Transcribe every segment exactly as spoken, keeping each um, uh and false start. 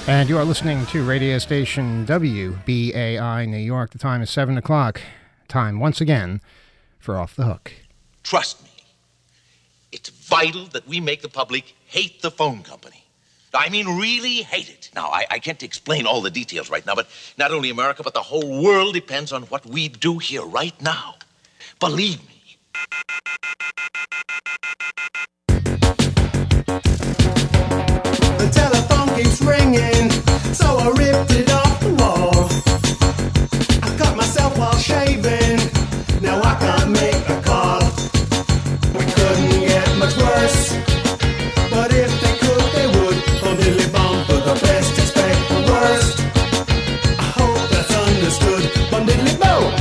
And you are listening to radio station W B A I New York. The time is seven o'clock. Time, once again, for Off the Hook. Trust me, it's vital that we make the public hate the phone company. I mean, really hate it. Now, I, I can't explain all the details right now, but not only America, but the whole world depends on what we do here right now. Believe me. The telephone keeps ringing, so I ripped it off the wall. I cut myself while shaving, now I can't make a call. We couldn't get much worse, but if they could, they would. Bum diddly bum, for the best expect the worst. I hope that's understood. Bum diddly bum.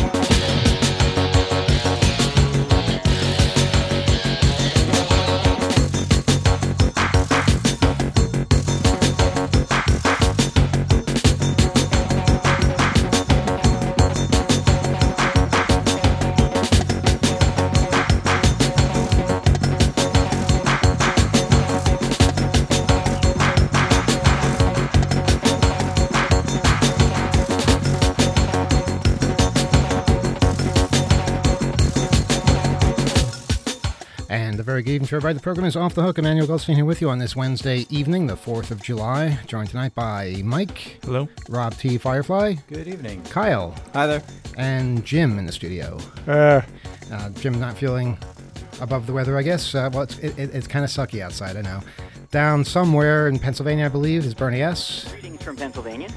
Very good evening to everybody. The program is Off the Hook. Emmanuel Goldstein here with you on this Wednesday evening, the fourth of July. Joined tonight by Mike. Hello. Rob T. Firefly. Good evening. Kyle. Hi there. And Jim in the studio. Uh, uh, Jim not feeling above the weather, I guess. Uh, well, it's, it, it's kind of sucky outside, I know. Down somewhere in Pennsylvania, I believe, is Bernie S. Greetings from Pennsylvania.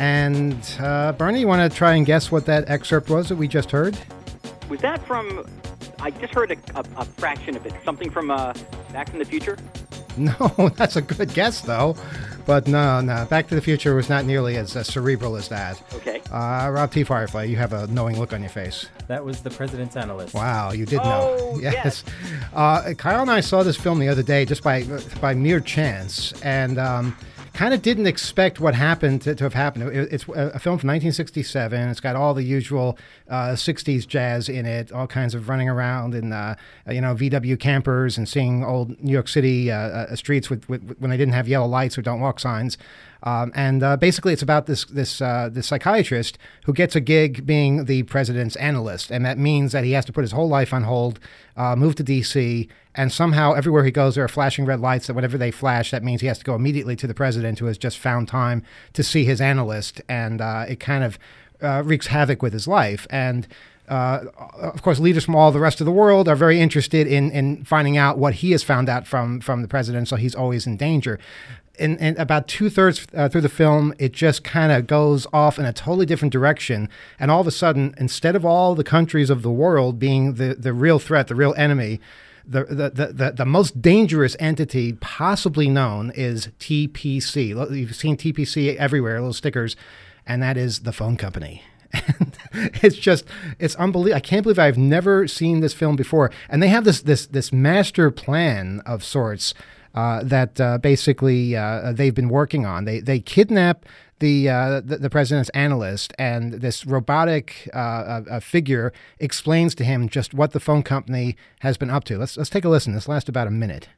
And uh, Bernie, you want to try and guess what that excerpt was that we just heard? Was that from... I just heard a, a, a fraction of it. Something from uh, Back from the Future? No, that's a good guess, though. But no, no. Back to the Future was not nearly as uh, cerebral as that. Okay. Uh, Rob T. Firefly, you have a knowing look on your face. That was The President's Analyst. Wow, you did oh, know. Yes. yes. Uh, Kyle and I saw this film the other day just by by mere chance, and um, kind of didn't expect what happened to, to have happened. It, it's a film from nineteen sixty-seven. It's got all the usual uh, sixties jazz in it, all kinds of running around in, uh, you know, V W campers and seeing old New York City uh, uh, streets with, with when they didn't have yellow lights or don't walk signs. Um, and uh, basically, it's about this this uh, this psychiatrist who gets a gig being the president's analyst, and that means that he has to put his whole life on hold, uh, move to D C, and somehow everywhere he goes, there are flashing red lights that whenever they flash, that means he has to go immediately to the president, who has just found time to see his analyst, and uh, it kind of uh, wreaks havoc with his life. And Uh, of course, leaders from all the rest of the world are very interested in in finding out what he has found out from from the president, so he's always in danger. And, and about two-thirds uh, through the film, it just kind of goes off in a totally different direction. And all of a sudden, instead of all the countries of the world being the, the real threat, the real enemy, the, the, the, the, the most dangerous entity possibly known is T P C. You've seen T P C everywhere, little stickers, and that is the phone company. And it's just, it's unbelievable. I can't believe I've never seen this film before. And they have this this this master plan of sorts uh, that uh, basically uh, they've been working on. They they kidnap the uh, the, the president's analyst, and this robotic uh, uh, figure explains to him just what the phone company has been up to. Let's let's take a listen. This lasts about a minute.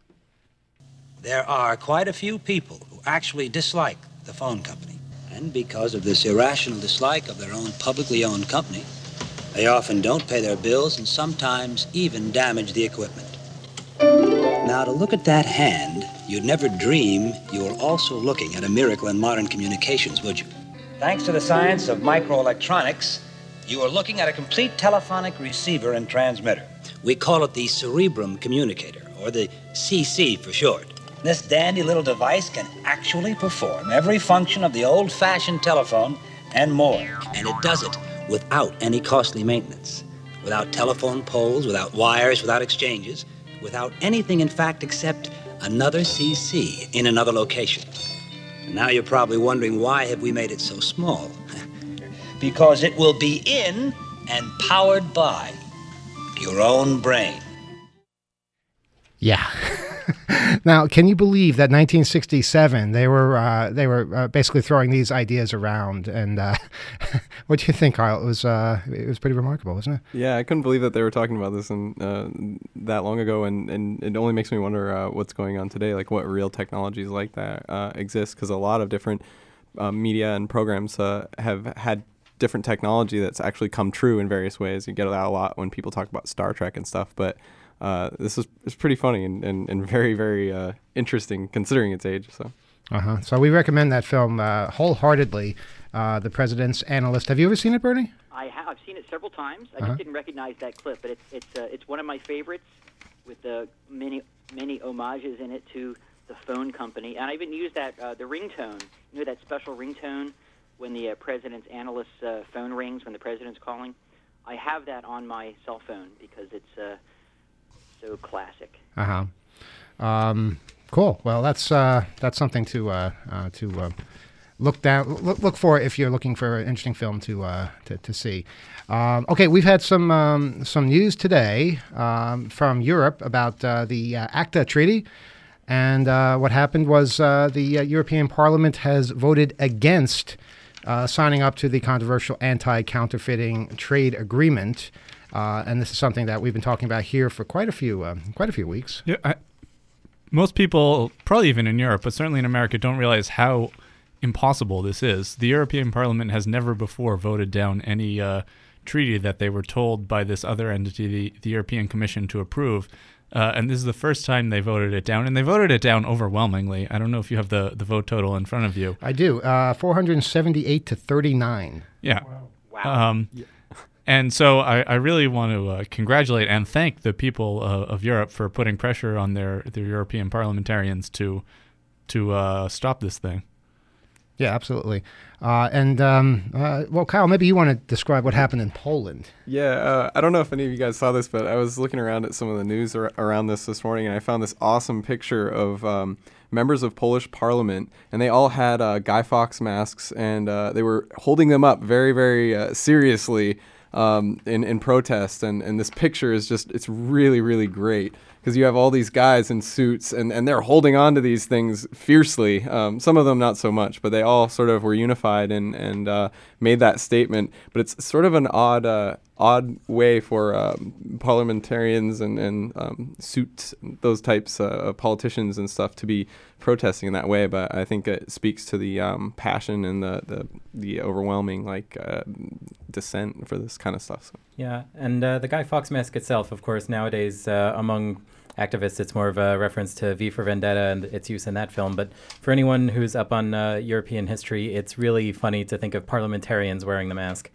There are quite a few people who actually dislike the phone company. And because of this irrational dislike of their own publicly owned company, they often don't pay their bills and sometimes even damage the equipment. Now, to look at that hand, you'd never dream you were also looking at a miracle in modern communications, would you? Thanks to the science of microelectronics, you are looking at a complete telephonic receiver and transmitter. We call it the cerebrum communicator, or the C C for short. This dandy little device can actually perform every function of the old-fashioned telephone and more. And it does it without any costly maintenance, without telephone poles, without wires, without exchanges, without anything, in fact, except another C C in another location. And now you're probably wondering, why have we made it so small? Because it will be in and powered by your own brain. Yeah. Now, can you believe that nineteen sixty-seven they were uh, they were uh, basically throwing these ideas around? And uh, what do you think, Kyle? It was uh, it was pretty remarkable, wasn't it? Yeah, I couldn't believe that they were talking about this in, uh, that long ago, and, and it only makes me wonder uh, what's going on today, like what real technologies like that uh, exist, because a lot of different uh, media and programs uh, have had different technology that's actually come true in various ways. You get that a lot when people talk about Star Trek and stuff, but uh, this is it's pretty funny and, and, and very, very uh, interesting considering its age. So, uh-huh. So we recommend that film uh, wholeheartedly, uh, The President's Analyst. Have you ever seen it, Bernie? I have. I've seen it several times. I Uh-huh. just didn't recognize that clip, but it's it's uh, it's one of my favorites, with uh, many many homages in it to the phone company. And I even used that uh, the ringtone. You know that special ringtone when the uh, president's analyst's uh, phone rings when the president's calling. I have that on my cell phone because it's uh, so classic. Uh huh. Um, cool. Well, that's uh, that's something to uh, uh, to uh, look down look, look for if you're looking for an interesting film to uh, to, to see. Um, okay, we've had some um, some news today um, from Europe about uh, the uh, ACTA treaty. And uh, what happened was uh, the uh, European Parliament has voted against uh, signing up to the controversial anti-counterfeiting trade agreement. Uh, and this is something that we've been talking about here for quite a few uh, quite a few weeks. Yeah, I, most people, probably even in Europe, but certainly in America, don't realize how impossible this is. The European Parliament has never before voted down any uh, treaty that they were told by this other entity, the, the European Commission, to approve. Uh, and this is the first time they voted it down, and they voted it down overwhelmingly. I don't know if you have the, the vote total in front of you. I do. Uh, four hundred seventy-eight to thirty-nine. Yeah. Wow. Wow. Um, yeah. And so I, I really want to uh, congratulate and thank the people uh, of Europe for putting pressure on their, their European parliamentarians to to uh, stop this thing. Yeah, absolutely. Uh, and, um, uh, well, Kyle, maybe you want to describe what happened in Poland. yeah, uh, I don't know if any of you guys saw this, but I was looking around at some of the news ar- around this this morning, and I found this awesome picture of um, members of Polish Parliament, and they all had uh, Guy Fawkes masks, and uh, they were holding them up very, very uh, seriously um, in, in protest. And, and this picture is just, it's really, really great. Because you have all these guys in suits, and, and they're holding on to these things fiercely. Um, some of them not so much, but they all sort of were unified and, and uh, made that statement. But it's sort of an odd uh, odd way for um, parliamentarians and, and um, suits, those types uh, of politicians and stuff to be protesting in that way. But I think it speaks to the um, passion and the, the, the overwhelming like uh, dissent for this kind of stuff. So. Yeah, and uh, the Guy Fawkes mask itself, of course, nowadays uh, among activists, it's more of a reference to V for Vendetta and its use in that film. But for anyone who's up on uh, European history, it's really funny to think of parliamentarians wearing the mask.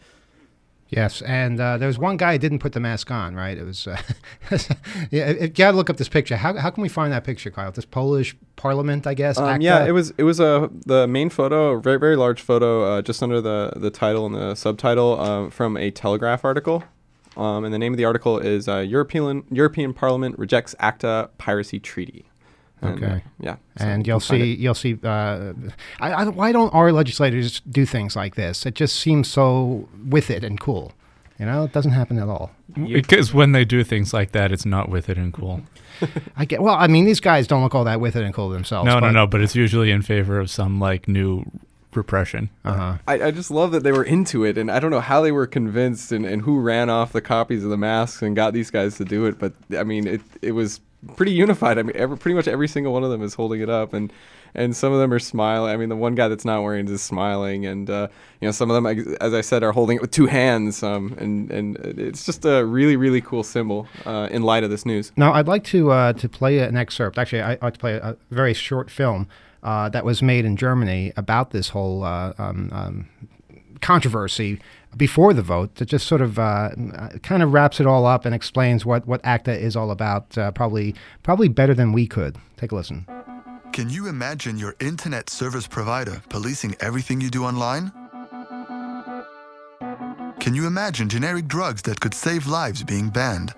Yes, and uh, there was one guy who didn't put the mask on, right? It was, uh, yeah, you got to look up this picture. How how can we find that picture, Kyle? This Polish parliament, I guess? Um, ACTA? yeah, it was it was a the main photo, a very very large photo, uh, just under the, the title and the subtitle uh, from a Telegraph article. Um, and the name of the article is uh, European European Parliament Rejects ACTA Piracy Treaty. And, Okay. Uh, yeah. so And you you'll can find see, it. you'll see. Uh, I, I, why don't our legislators do things like this? It just seems so with it and cool. You know, it doesn't happen at all. Because when they do things like that, it's not with it and cool. I get. Well, I mean, these guys don't look all that with it and cool themselves. No, no, but- no, but it's usually in favor of some like new repression. Uh-huh. I, I just love that they were into it, and I don't know how they were convinced and, and who ran off the copies of the masks and got these guys to do it. But I mean, it it was pretty unified. I mean, every, pretty much every single one of them is holding it up, and and some of them are smiling. I mean, the one guy that's not wearing it is smiling, and uh, you know, some of them, as I said, are holding it with two hands. Um, and and it's just a really really cool symbol uh, in light of this news. Now, I'd like to uh, to play an excerpt. Actually, I'd like to play a, a very short film uh, that was made in Germany about this whole uh, um, um, controversy before the vote. That just sort of uh, kind of wraps it all up and explains what, what ACTA is all about. Uh, probably probably better than we could. Take a listen. Can you imagine your internet service provider policing everything you do online? Can you imagine generic drugs that could save lives being banned?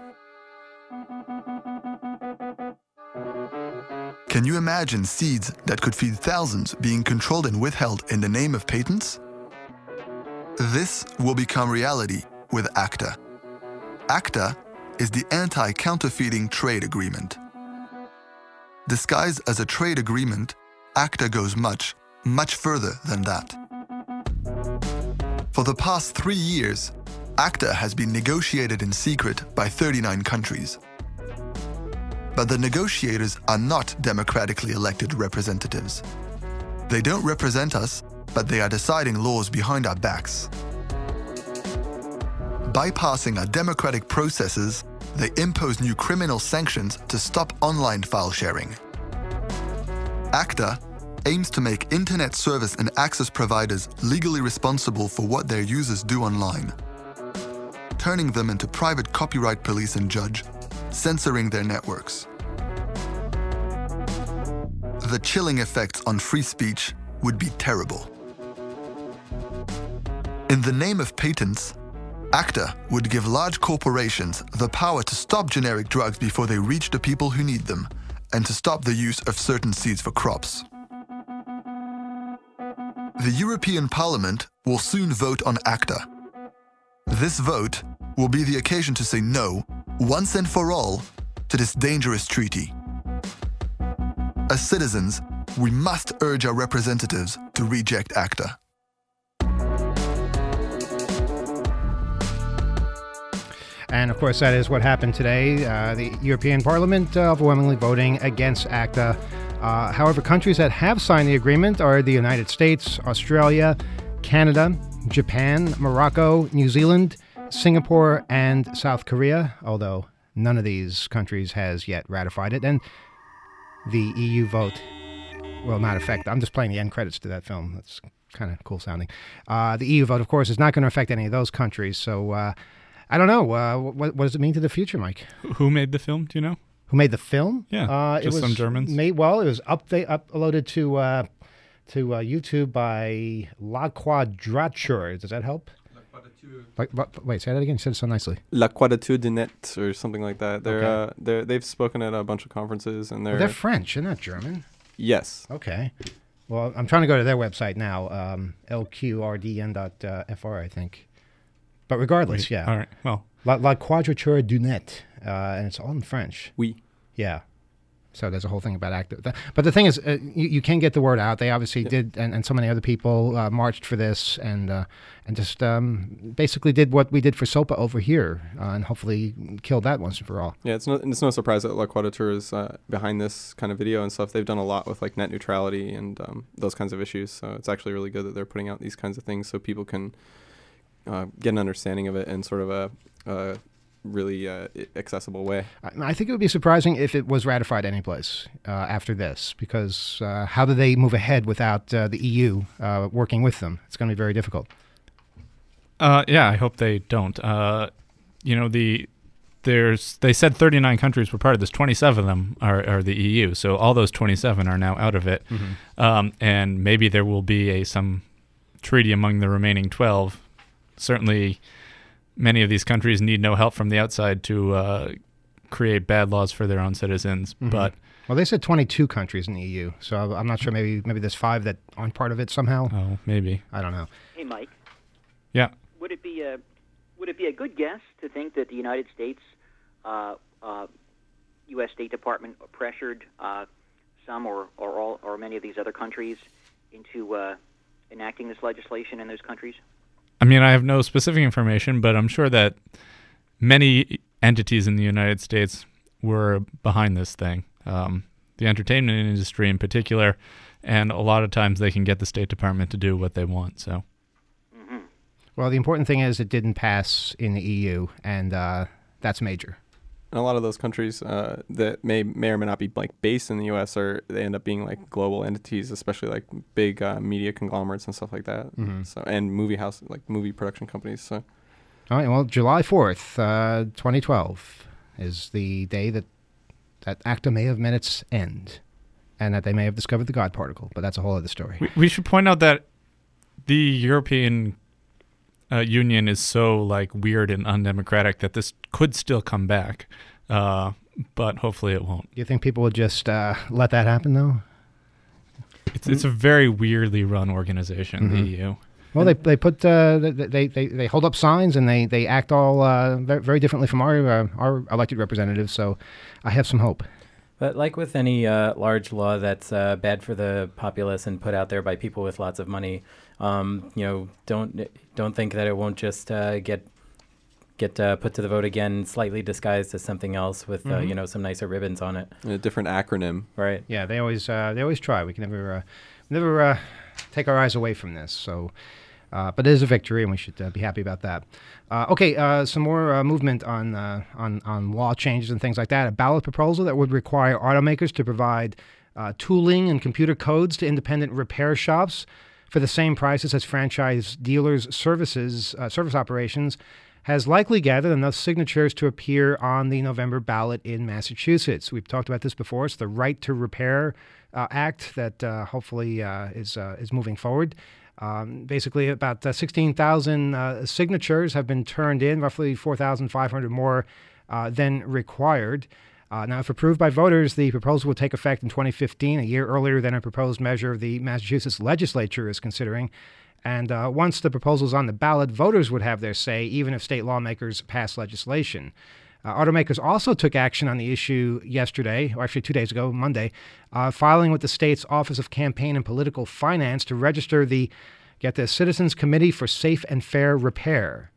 Can you imagine seeds that could feed thousands being controlled and withheld in the name of patents? This will become reality with ACTA. ACTA is the Anti-Counterfeiting Trade Agreement. disguised as a trade agreement, ACTA goes much, much further than that. For the past three years, ACTA has been negotiated in secret by thirty-nine countries. But the negotiators are not democratically elected representatives. They don't represent us, but they are deciding laws behind our backs. Bypassing our democratic processes, they impose new criminal sanctions to stop online file sharing. ACTA aims to make internet service and access providers legally responsible for what their users do online, turning them into private copyright police and judge, censoring their networks. The chilling effects on free speech would be terrible. In the name of patents, ACTA would give large corporations the power to stop generic drugs before they reach the people who need them, and to stop the use of certain seeds for crops. The European Parliament will soon vote on ACTA. This vote will be the occasion to say no, once and for all, to this dangerous treaty. As citizens, we must urge our representatives to reject ACTA. And of course, that is what happened today. Uh, the European Parliament uh, overwhelmingly voting against ACTA. Uh, however, countries that have signed the agreement are the United States, Australia, Canada, Japan, Morocco, New Zealand, Singapore, and South Korea, although none of these countries has yet ratified it. And the E U vote will not affect. I'm just playing the end credits to that film. That's kind of cool sounding. Uh, the E U vote, of course, is not going to affect any of those countries. So uh, I don't know. Uh, what, what does it mean to the future, Mike? Who made the film? Do you know? Who made the film? Yeah, uh, just it was some Germans. Made, well, it was up they uploaded to uh, to uh, YouTube by La Quadrature. Does that help? Like, what, wait, say that again. You said it so nicely. La Quadrature du Net or something like that. They're Okay. uh, they're they've spoken at a bunch of conferences and they're Well, they're French. They're not German. yes. Okay. Well, I'm trying to go to their website now. Um, L Q R D N dot F R, I think. But regardless, Wait, yeah. All right. Well, La, La Quadrature du Net, uh, and it's all in French. Oui. Yeah. So there's a whole thing about active. But the thing is, uh, you, you can get the word out. They obviously Yeah. did, and, and so many other people uh, marched for this and uh, and just um, basically did what we did for SOPA over here uh, and hopefully killed that once and for all. Yeah, it's no it's no surprise that La Quadrature is uh, behind this kind of video and stuff. They've done a lot with like net neutrality and um, those kinds of issues. So it's actually really good that they're putting out these kinds of things so people can uh, get an understanding of it in sort of a, a really uh, accessible way. I, I think it would be surprising if it was ratified anyplace uh, after this, because uh, how do they move ahead without uh, the E U uh, working with them? It's going to be very difficult. uh, yeah, I hope they don't. Uh, you know, the there's they said thirty-nine countries were part of this. twenty-seven of them are, are the E U, so all those twenty-seven are now out of it. Mm-hmm. Um, and maybe there will be a some treaty among the remaining twelve. Certainly, many of these countries need no help from the outside to uh, create bad laws for their own citizens. Mm-hmm. But Well, they said twenty-two countries in the E U, so I'm not sure. Maybe maybe there's five that aren't part of it somehow. oh, maybe, I don't know. Hey, Mike, yeah. would it be a would it be a good guess to think that the United States, uh, uh, U S State Department pressured uh, some or, or all or many of these other countries into uh, enacting this legislation in those countries? I mean, I have no specific information, but I'm sure that many entities in the United States were behind this thing. Um, the entertainment industry in particular, and a lot of times they can get the State Department to do what they want. So, Well, the important thing is it didn't pass in the E U, and uh, that's major. And a lot of those countries uh, that may may or may not be like based in the U S are they end up being like global entities, especially like big uh, media conglomerates and stuff like that. Mm-hmm. So and movie house like movie production companies. So All right. Well, July fourth, uh, twenty twelve, is the day that that ACTA may have met its end, and that they may have discovered the God particle. But that's a whole other story. we, we should point out that the European uh, Union is so like weird and undemocratic that this could still come back, uh, but hopefully it won't. Do you think people would just uh, let that happen, though? It's it's a very weirdly run organization, Mhm. the E U. Well, they they put uh, they, they they hold up signs and they, they act all uh, very, very differently from our uh, our elected representatives. So I have some hope. But like with any uh, large law that's uh, bad for the populace and put out there by people with lots of money, um, you know, don't don't think that it won't just uh, get get uh, put to the vote again, slightly disguised as something else with uh, Mhm. you know, some nicer ribbons on it. A different acronym. Right. Yeah, they always uh, they always try. We can never uh, never uh, take our eyes away from this. So, uh, but it is a victory, and we should uh, be happy about that. Uh, okay, uh, some more uh, movement on uh, on on law changes and things like that. A ballot proposal that would require automakers to provide uh, tooling and computer codes to independent repair shops for the same prices as franchise dealers' services uh, service operations has likely gathered enough signatures to appear on the November ballot in Massachusetts. We've talked about this before. It's the Right to Repair uh, Act that uh, hopefully uh, is uh, is moving forward. Um, basically, about uh, sixteen thousand uh, signatures have been turned in, roughly four thousand five hundred more uh, than required. Uh, now, if approved by voters, the proposal will take effect in twenty fifteen, a year earlier than a proposed measure the Massachusetts legislature is considering. And uh, once the proposal is on the ballot, voters would have their say, even if state lawmakers pass legislation. Uh, automakers also took action on the issue yesterday, or actually two days ago, Monday, uh, filing with the state's Office of Campaign and Political Finance to register the, get this, Citizens Committee for Safe and Fair Repair.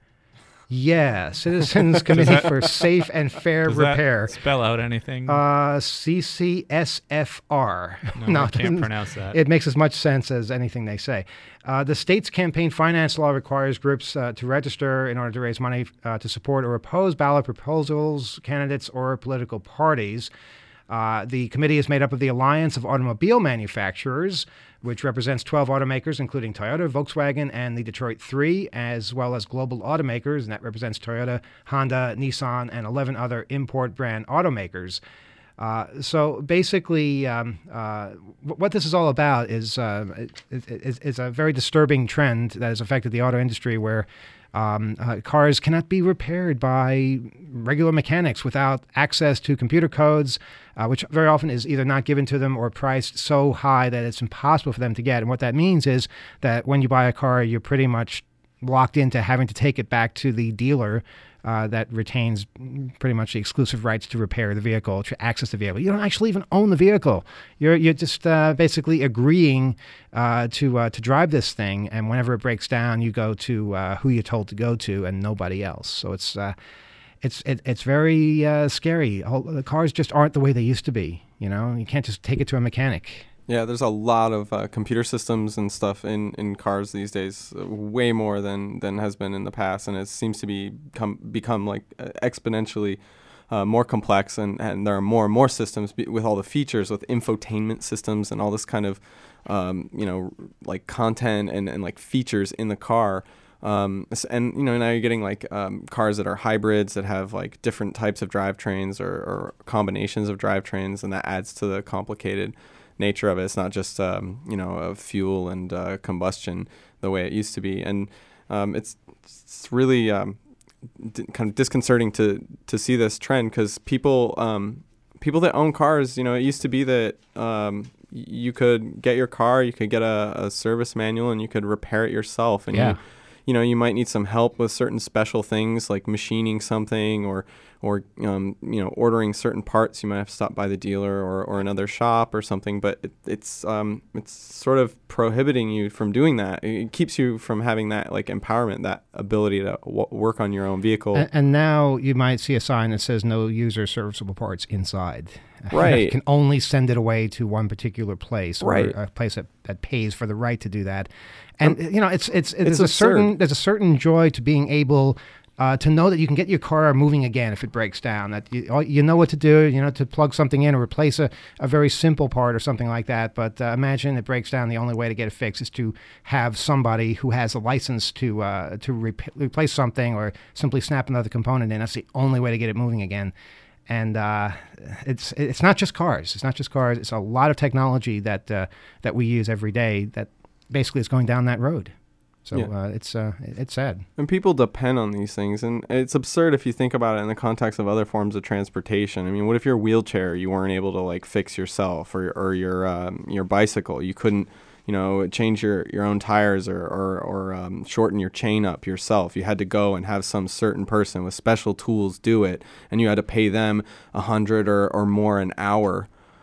Yeah, Citizens Committee that- for Safe and Fair Does Repair. that spell out anything? Uh, C C S F R. No, I can't pronounce that. It makes as much sense as anything they say. Uh, the state's campaign finance law requires groups uh, to register in order to raise money uh, to support or oppose ballot proposals, candidates, or political parties. Uh, the committee is made up of the Alliance of Automobile Manufacturers, which represents twelve automakers, including Toyota, Volkswagen, and the Detroit Three, as well as global automakers, and that represents Toyota, Honda, Nissan, and eleven other import brand automakers. Uh, so basically, um, uh, w- what this is all about is, uh, is, is, is a very disturbing trend that has affected the auto industry where um, uh, cars cannot be repaired by regular mechanics without access to computer codes, uh, which very often is either not given to them or priced so high that it's impossible for them to get. And what that means is that when you buy a car, you're pretty much locked into having to take it back to the dealer uh, that retains pretty much the exclusive rights to repair the vehicle, to access the vehicle. You don't actually even own the vehicle. You're you're just uh, basically agreeing uh, to uh, to drive this thing, and whenever it breaks down, you go to uh, who you're told to go to and nobody else. So it's uh, it's it, it's very uh, scary. All, the cars just aren't the way they used to be. You know, you can't just take it to a mechanic. Yeah, there's a lot of uh, computer systems and stuff in, in cars these days, uh, way more than, than has been in the past, and it seems to be become, become like uh, exponentially uh, more complex, and, and there are more and more systems be, with all the features, with infotainment systems and all this kind of, um, you know, like content and, and like features in the car. Um, and, you know, now you're getting like um, cars that are hybrids that have like different types of drivetrains or, or combinations of drivetrains, and that adds to the complicated nature of it. It's not just um, you know a fuel and uh, combustion the way it used to be, and um, it's it's really um, d- kind of disconcerting to to see this trend, because people um, people that own cars, you know, it used to be that um, you could get your car, you could get a, a service manual, and you could repair it yourself, and Yeah. you, you know, you might need some help with certain special things like machining something, or or um, you know, ordering certain parts. You might have to stop by the dealer or, or another shop or something. But it, it's um, it's sort of prohibiting you from doing that. It keeps you from having that like empowerment, that ability to w- work on your own vehicle. And, and now you might see a sign that says no user serviceable parts inside. Right. You can only send it away to one particular place, or Right. a place that, that pays for the right to do that. And you know, it's it's, It's there's a absurd. certain there's a certain joy to being able uh, to know that you can get your car moving again if it breaks down. That you all- you know what to do, you know, to plug something in or replace a, a very simple part or something like that. But uh, imagine it breaks down. The only way to get it fixed is to have somebody who has a license to uh, to rep- replace something, or simply snap another component in. That's the only way to get it moving again. And uh, it's it's not just cars. It's not just cars. It's a lot of technology that uh, that we use every day that basically is going down that road. So Yeah. uh, it's uh, it's sad. And people depend on these things, and it's absurd if you think about it in the context of other forms of transportation. I mean, what if your wheelchair you weren't able to like fix yourself, or or your um, your bicycle you couldn't, you know, change your, your own tires, or or, or um, shorten your chain up yourself. You had to go and have some certain person with special tools do it, and you had to pay them a hundred or or more an hour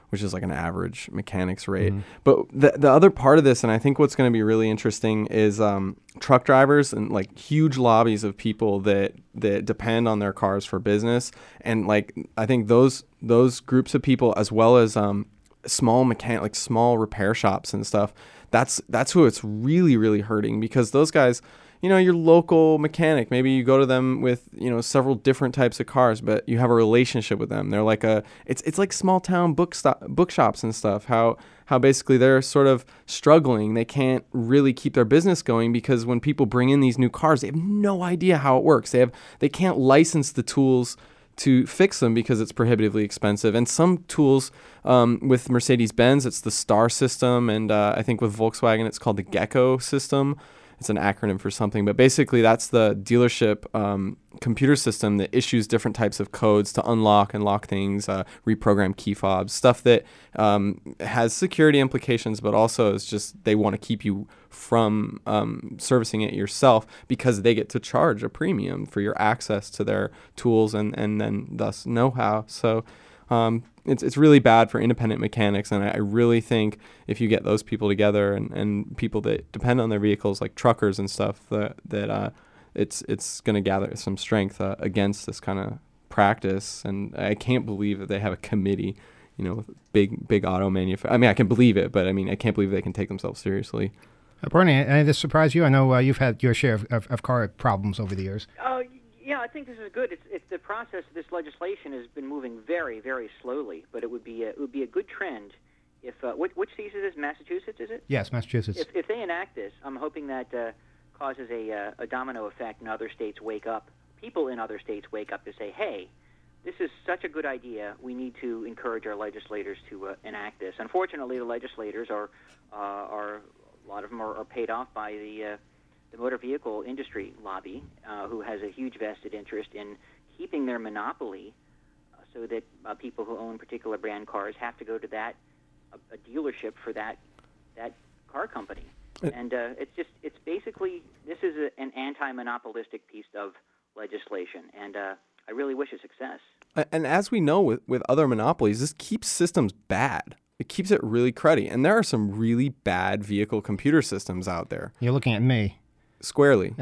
which is like an average mechanic's rate. Mm-hmm. But the the other part of this, and I think what's going to be really interesting, is um, truck drivers and like huge lobbies of people that that depend on their cars for business. And like I think those those groups of people, as well as um, small mechanic, like small repair shops and stuff, that's that's who it's really really hurting, because those guys, you know, your local mechanic, maybe you go to them with, you know, several different types of cars, but you have a relationship with them. They're like a, it's it's like small town book stop, bookshops and stuff. How how basically they're sort of struggling. They can't really keep their business going because when people bring in these new cars, they have no idea how it works. They have they can't license the tools to fix them because it's prohibitively expensive. And some tools, um, with Mercedes-Benz, it's the STAR system, and uh, I think with Volkswagen, it's called the Gecko system. It's an acronym for something, but basically that's the dealership um, computer system that issues different types of codes to unlock and lock things, uh, reprogram key fobs, stuff that um, has security implications, but also is just they want to keep you from um, servicing it yourself because they get to charge a premium for your access to their tools and, and then thus know-how. So um, it's it's really bad for independent mechanics, and I, I really think if you get those people together and, and people that depend on their vehicles, like truckers and stuff, that that uh, it's it's going to gather some strength uh, against this kind of practice. And I can't believe that they have a committee, you know, with big big auto manufacturers. I mean, I can believe it, but I mean, I can't believe they can take themselves seriously. Uh, Bernie, any of this surprise you? I know uh, you've had your share of, of, of car problems over the years. Uh, yeah, I think this is good. It's, it's the process of this legislation has been moving very, very slowly, but it would be a, it would be a good trend if uh, which, which state is this? Massachusetts, is it? Yes, Massachusetts. If, if they enact this, I'm hoping that uh, causes a, uh, a domino effect, and other states wake up. People in other states wake up to say, "Hey, this is such a good idea. We need to encourage our legislators to uh, enact this." Unfortunately, the legislators are uh, are a lot of them are, are paid off by the uh, the motor vehicle industry lobby, uh, who has a huge vested interest in keeping their monopoly, uh, so that uh, people who own particular brand cars have to go to that a, a dealership for that that car company. And uh, it's just it's basically this is a, an anti-monopolistic piece of legislation, and uh, I really wish it success. And as we know with, with other monopolies, this keeps systems bad. It keeps it really cruddy. And there are some really bad vehicle computer systems out there. You're looking at me. Squarely.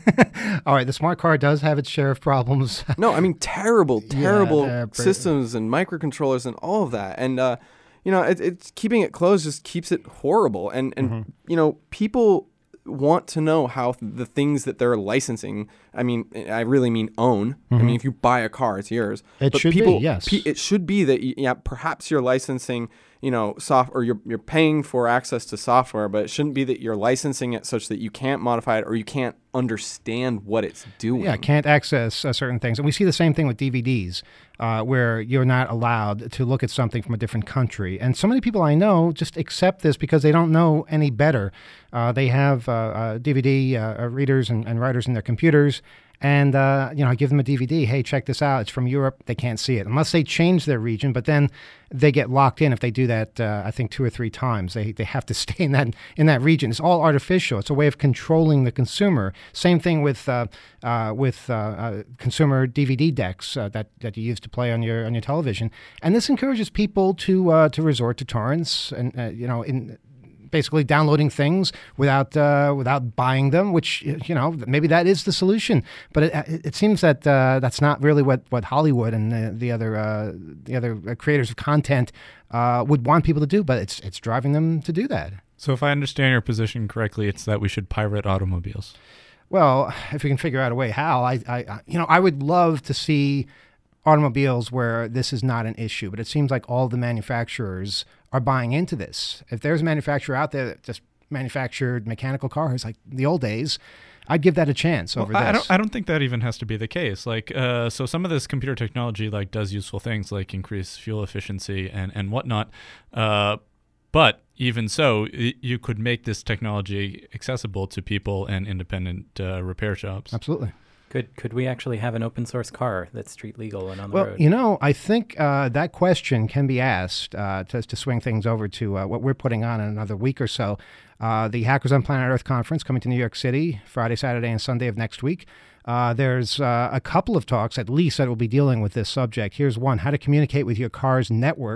All right, the smart car does have its share of problems. No, I mean, terrible, terrible yeah, systems and microcontrollers and all of that. And, uh, you know, it, it's keeping it closed just keeps it horrible. And, and mm-hmm. you know, people want to know how the things that they're licensing, I mean, I really mean own. Mm-hmm. I mean, if you buy a car, it's yours. It but should people, be, yes. Pe- it should be that, yeah, perhaps you're licensing, you know, soft, or you're you're paying for access to software, but it shouldn't be that you're licensing it such that you can't modify it or you can't understand what it's doing. Yeah, can't access uh, certain things. And we see the same thing with D V Ds, uh, where you're not allowed to look at something from a different country. And so many people I know just accept this because they don't know any better. Uh, they have uh, uh, D V D uh, readers and, and writers in their computers. And, uh, you know, I give them a D V D. Hey, check this out. It's from Europe. They can't see it unless they change their region. But then they get locked in if they do that, uh, I think, two or three times. They they have to stay in that in that region. It's all artificial. It's a way of controlling the consumer. Same thing with uh, uh, with uh, uh, consumer D V D decks uh, that, that you use to play on your on your television. And this encourages people to uh, to resort to torrents and, uh, you know, in basically downloading things without uh, without buying them, which, you know, maybe that is the solution. But it, it seems that uh, that's not really what, what Hollywood and the, the other uh, the other creators of content uh, would want people to do. But it's it's driving them to do that. So if I understand your position correctly, it's that we should pirate automobiles. Well, if we can figure out a way how, I, I you know, I would love to see automobiles where this is not an issue, but it seems like all the manufacturers are buying into this. If there's a manufacturer out there that just manufactured mechanical cars like the old days, I'd give that a chance over well, this. I don't, I don't think that even has to be the case. Like, uh, so some of this computer technology like does useful things like increase fuel efficiency and, and whatnot. Uh, but even so, y- you could make this technology accessible to people and independent uh, repair shops. Absolutely. Could could we actually have an open source car that's street legal and on the well, road? Well, you know, I think uh, that question can be asked uh, to, to swing things over to uh, what we're putting on in another week or so. Uh, the Hackers on Planet Earth conference coming to New York City Friday, Saturday, and Sunday of next week. Uh, there's uh, a couple of talks, at least, that will be dealing with this subject. Here's one: how to communicate with your car's network.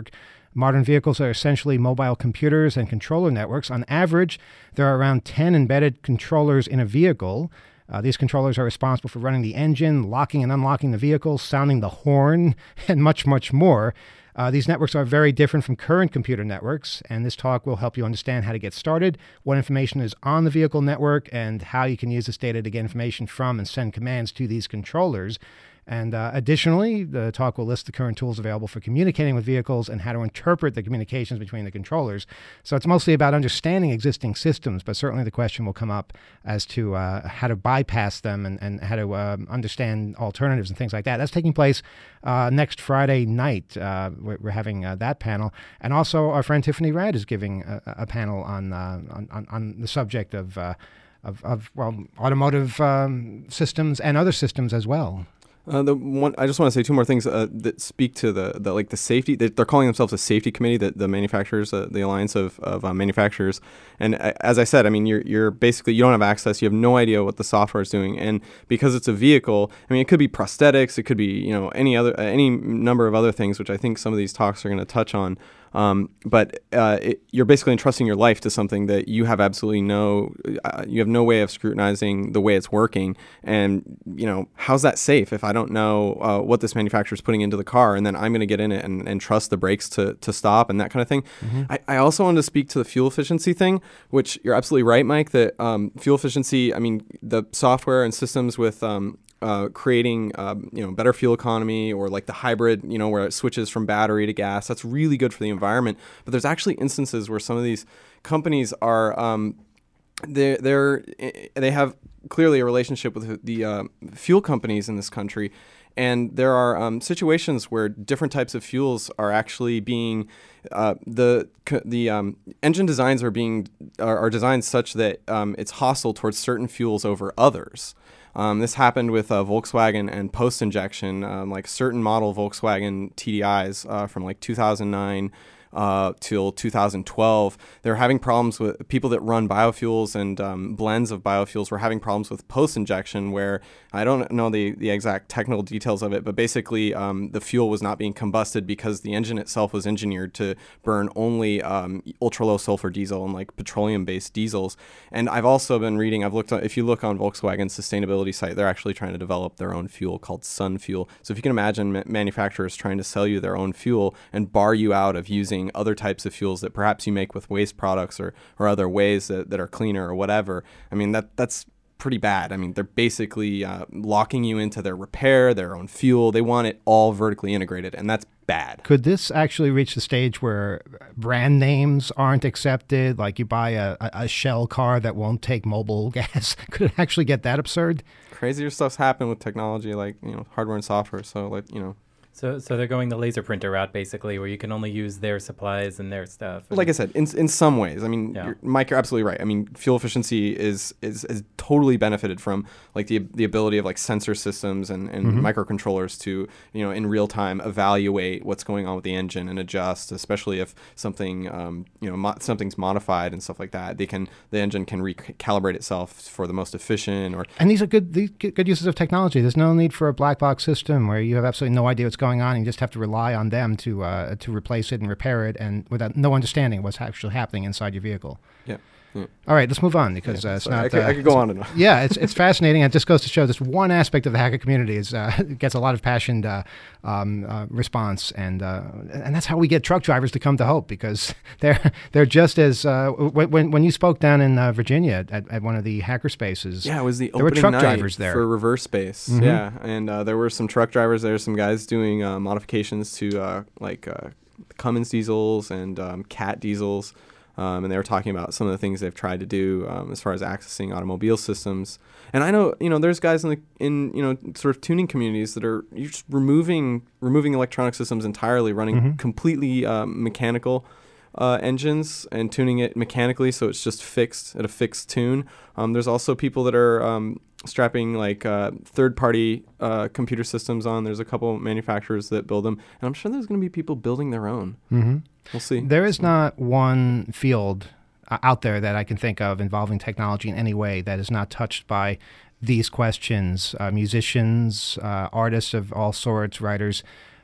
Modern vehicles are essentially mobile computers and controller networks. On average, there are around ten embedded controllers in a vehicle. Uh, these controllers are responsible for running the engine, locking and unlocking the vehicle, sounding the horn, and much, much more. Uh, these networks are very different from current computer networks, and this talk will help you understand how to get started, what information is on the vehicle network, and how you can use this data to get information from and send commands to these controllers. And uh, additionally, the talk will list the current tools available for communicating with vehicles and how to interpret the communications between the controllers. So it's mostly about understanding existing systems, but certainly the question will come up as to uh, how to bypass them and, and how to um, understand alternatives and things like that. That's taking place uh, next Friday night. Uh, we're, we're having uh, that panel. And also our friend Tiffany Redd is giving a, a panel on, uh, on, on, on the subject of, uh, of, of well, automotive um, systems and other systems as well. Uh, the one I just want to say two more things uh, that speak to the, the like the safety. They, they're calling themselves a safety committee, the, the manufacturers, uh, the alliance of of uh, manufacturers. And uh, as I said, I mean, you're you're basically you don't have access. You have no idea what the software is doing. And because it's a vehicle, I mean, it could be prosthetics, it could be you know any other uh, any number of other things, which I think some of these talks are going to touch on. Um, but uh, it, you're basically entrusting your life to something that you have absolutely no, uh, you have no way of scrutinizing the way it's working. And, you know, how's that safe if I don't know uh, what this manufacturer is putting into the car and then I'm going to get in it and, and trust the brakes to, to stop and that kind of thing. Mm-hmm. I, I also wanted to speak to the fuel efficiency thing, which you're absolutely right, Mike, that um, fuel efficiency, I mean, the software and systems with um, Uh, creating, um, you know, better fuel economy or like the hybrid, you know, where it switches from battery to gas. That's really good for the environment. But there's actually instances where some of these companies are, um, they're, they're, they have clearly a relationship with the uh, fuel companies in this country. And there are um, situations where different types of fuels are actually being, uh, the the um, engine designs are being, are, are designed such that um, it's hostile towards certain fuels over others. Um, this happened with uh, Volkswagen and post-injection, um, like certain model Volkswagen T D Is uh, from like two thousand nine uh, till two thousand twelve. They're having problems with people that run biofuels and um, blends of biofuels were having problems with post-injection where I don't know the, the exact technical details of it, but basically um, the fuel was not being combusted because the engine itself was engineered to burn only um, ultra-low sulfur diesel and like petroleum-based diesels. And I've also been reading, I've looked, at, if you look on Volkswagen's sustainability site, they're actually trying to develop their own fuel called Sun Fuel. So if you can imagine ma- manufacturers trying to sell you their own fuel and bar you out of using other types of fuels that perhaps you make with waste products or, or other ways that, that are cleaner or whatever, I mean, that that's pretty bad. I mean, they're basically uh, locking you into their repair, their own fuel. They want it all vertically integrated, and that's bad. Could this actually reach the stage where brand names aren't accepted? Like you buy a, a Shell car that won't take mobile gas. Could it actually get that absurd? Crazier stuff's happened with technology, like, you know, hardware and software. So, like, you know. So, so they're going the laser printer route, basically, where you can only use their supplies and their stuff. And like I said, in in some ways, I mean, Yeah. you're, Mike, you're absolutely right. I mean, fuel efficiency is is, is totally benefited from like the the ability of like sensor systems and, and Mhm. microcontrollers to, you know, in real time evaluate what's going on with the engine and adjust, especially if something um, you know mo- something's modified and stuff like that. They can the engine can recalibrate itself for the most efficient or. And these are good these good good uses of technology. There's no need for a black box system where you have absolutely no idea what's going on. And you just have to rely on them to uh, to replace it and repair it, and without no understanding of what's actually happening inside your vehicle. Yeah. yeah. All right, let's move on because Yeah, uh, it's sorry, not. I could, uh, I could go on and on. Yeah, it's it's fascinating. And it just goes to show this one aspect of the hacker community is uh, gets a lot of passionate uh, um, uh, response, and uh, and that's how we get truck drivers to come to Hope because they're they're just as uh, when when you spoke down in uh, Virginia at, at one of the hacker spaces. Yeah, it was the there were opening truck night drivers there for Reverse Space. Mhm. Yeah, and uh, there were some truck drivers there, some guys doing uh, modifications to uh, like uh, Cummins diesels and um, Cat diesels. Um, and they were talking about some of the things they've tried to do um, as far as accessing automobile systems. And I know, you know, there's guys in the in you know sort of tuning communities that are you're just removing removing electronic systems entirely, running Mhm. completely um, mechanical uh, engines and tuning it mechanically, so it's just fixed at a fixed tune. Um, there's also people that are um, strapping like uh, third-party uh, computer systems on. There's a couple manufacturers that build them, and I'm sure there's going to be people building their own. Mm-hmm. We'll see. There is not one field uh, out there that I can think of involving technology in any way that is not touched by these questions. Uh, musicians, uh, artists of all sorts, writers.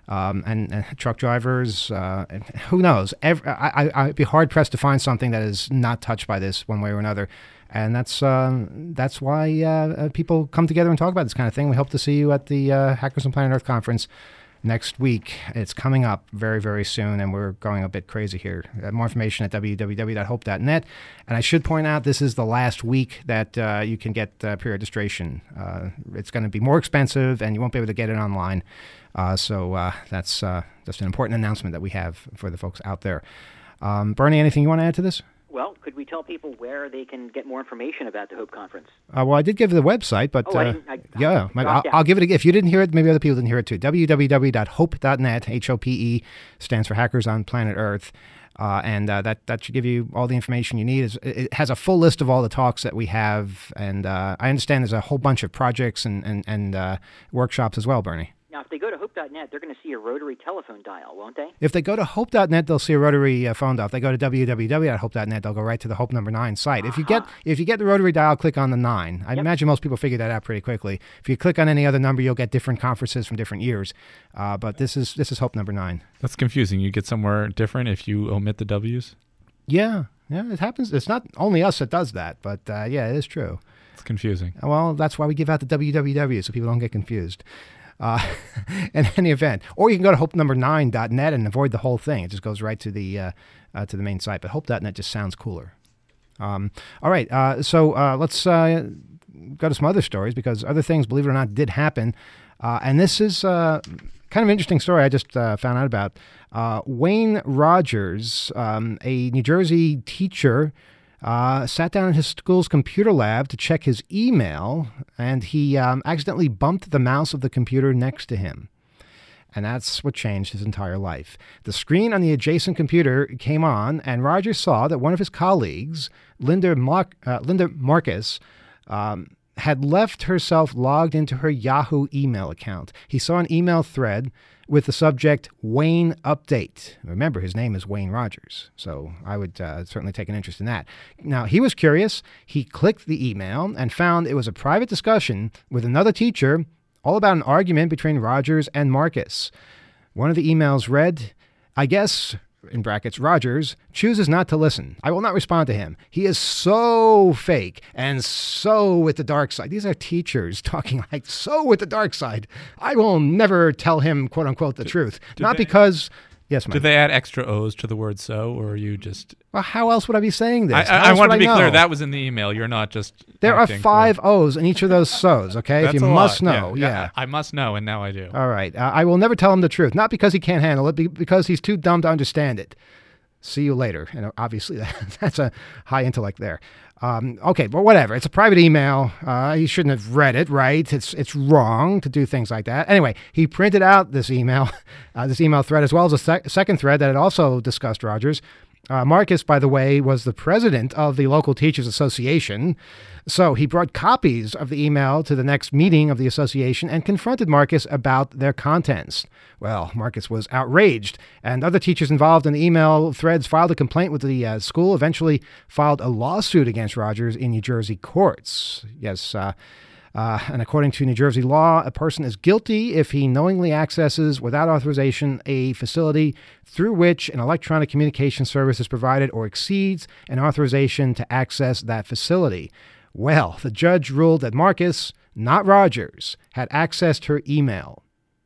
Um, and, and truck drivers, uh, and who knows? Every, I, I, I'd be hard pressed to find something that is not touched by this one way or another, and that's um, that's why uh, people come together and talk about this kind of thing. We hope to see you at the uh, Hackers on Planet Earth conference next week. It's coming up very, very soon, and we're going a bit crazy here. Uh, more information at w w w dot hope dot net. And I should point out, this is the last week that uh, you can get uh, pre-registration. Uh, it's going to be more expensive, and you won't be able to get it online. Uh, so uh, that's uh, just an important announcement that we have for the folks out there. Um, Bernie, anything you want to add to this? Well, could we tell people where they can get more information about the Hope Conference? Uh, well, I did give the website, but oh, I uh, didn't, I, yeah, I I'll, I'll give it. A, if you didn't hear it, maybe other people didn't hear it too. w w w dot hope dot net, H O P E, stands for Hackers on Planet Earth. Uh, and uh, that, that should give you all the information you need. It has a full list of all the talks that we have, and uh, I understand there's a whole bunch of projects and, and, and uh, workshops as well, Bernie. Now, if they go to hope dot net, they're going to see a rotary telephone dial, won't they? If they go to hope dot net, they'll see a rotary uh, phone dial. If they go to w w w dot hope dot net, they'll go right to the Hope number nine site. Uh-huh. If you get if you get the rotary dial, click on the nine. I yep. imagine most people figure that out pretty quickly. If you click on any other number, you'll get different conferences from different years. Uh, but this is this is Hope number nine. That's confusing. You get somewhere different if you omit the W's? Yeah, yeah, it happens. It's not only us that does that, but uh, yeah, it is true. It's confusing. Well, that's why we give out the w w w so people don't get confused. Uh, in any event, or you can go to hope number nine dot net and avoid the whole thing. It just goes right to the uh, uh, to the main site. But hope dot net just sounds cooler. Um, all right, uh, so uh, let's uh, go to some other stories, because other things, believe it or not, did happen. Uh, and this is uh, kind of an interesting story I just uh, found out about. Uh, Wayne Rogers, um, a New Jersey teacher, Uh, sat down in his school's computer lab to check his email, and he um, accidentally bumped the mouse of the computer next to him. And that's what changed his entire life. The screen on the adjacent computer came on, and Rogers saw that one of his colleagues, Linda, Mar- uh, Linda Marcus, um, had left herself logged into her Yahoo email account. He saw an email thread with the subject Wayne Update. Remember, his name is Wayne Rogers, so I would uh, certainly take an interest in that. Now, he was curious. He clicked the email and found it was a private discussion with another teacher all about an argument between Rogers and Marcus. One of the emails read, "I guess," in brackets, "Rogers chooses not to listen. I will not respond to him. He is so fake and so with the dark side." These are teachers talking like so with the dark side. I will never tell him, quote unquote, the did, truth. Did not they, because, yes, Mike. Did they add extra O's to the word "so," or are you just... Well, how else would I be saying this? I, I, I want to be I clear. That was in the email. You're not just... There are five for... O's in each of those so's, okay? That's if you a must lot. know. Yeah, yeah. yeah. I must know, and now I do. All right. Uh, I will never tell him the truth. Not because he can't handle it, because he's too dumb to understand it. See you later. And obviously, that, that's a high intellect there. Um, okay, but whatever. It's a private email. Uh, he shouldn't have read it, right? It's it's wrong to do things like that. Anyway, he printed out this email, uh, this email thread, as well as a sec- second thread that had also discussed Rogers. Uh, Marcus, by the way, was the president of the local Teachers Association. So he brought copies of the email to the next meeting of the association and confronted Marcus about their contents. Well, Marcus was outraged, and other teachers involved in the email threads filed a complaint with the uh, school, eventually filed a lawsuit against Rogers in New Jersey courts. Yes, uh, Uh, and according to New Jersey law, a person is guilty if he knowingly accesses without authorization a facility through which an electronic communication service is provided or exceeds an authorization to access that facility. Well, the judge ruled that Marcus, not Rogers, had accessed her email.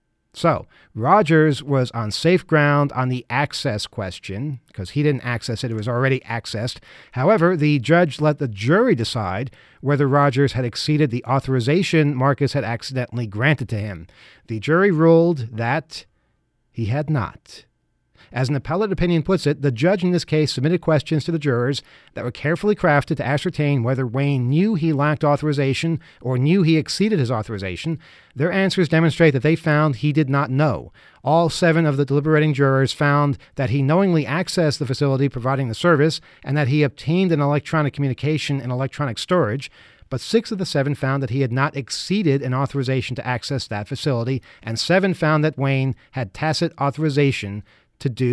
So, Rogers was on safe ground on the access question, because he didn't access it, it was already accessed. However, the judge let the jury decide whether Rogers had exceeded the authorization Marcus had accidentally granted to him. The jury ruled that he had not. As an appellate opinion puts it, the judge in this case submitted questions to the jurors that were carefully crafted to ascertain whether Wayne knew he lacked authorization or knew he exceeded his authorization. Their answers demonstrate that they found he did not know. All seven of the deliberating jurors found that he knowingly accessed the facility providing the service and that he obtained an electronic communication and electronic storage. But six of the seven found that he had not exceeded an authorization to access that facility, and seven found that Wayne had tacit authorization to do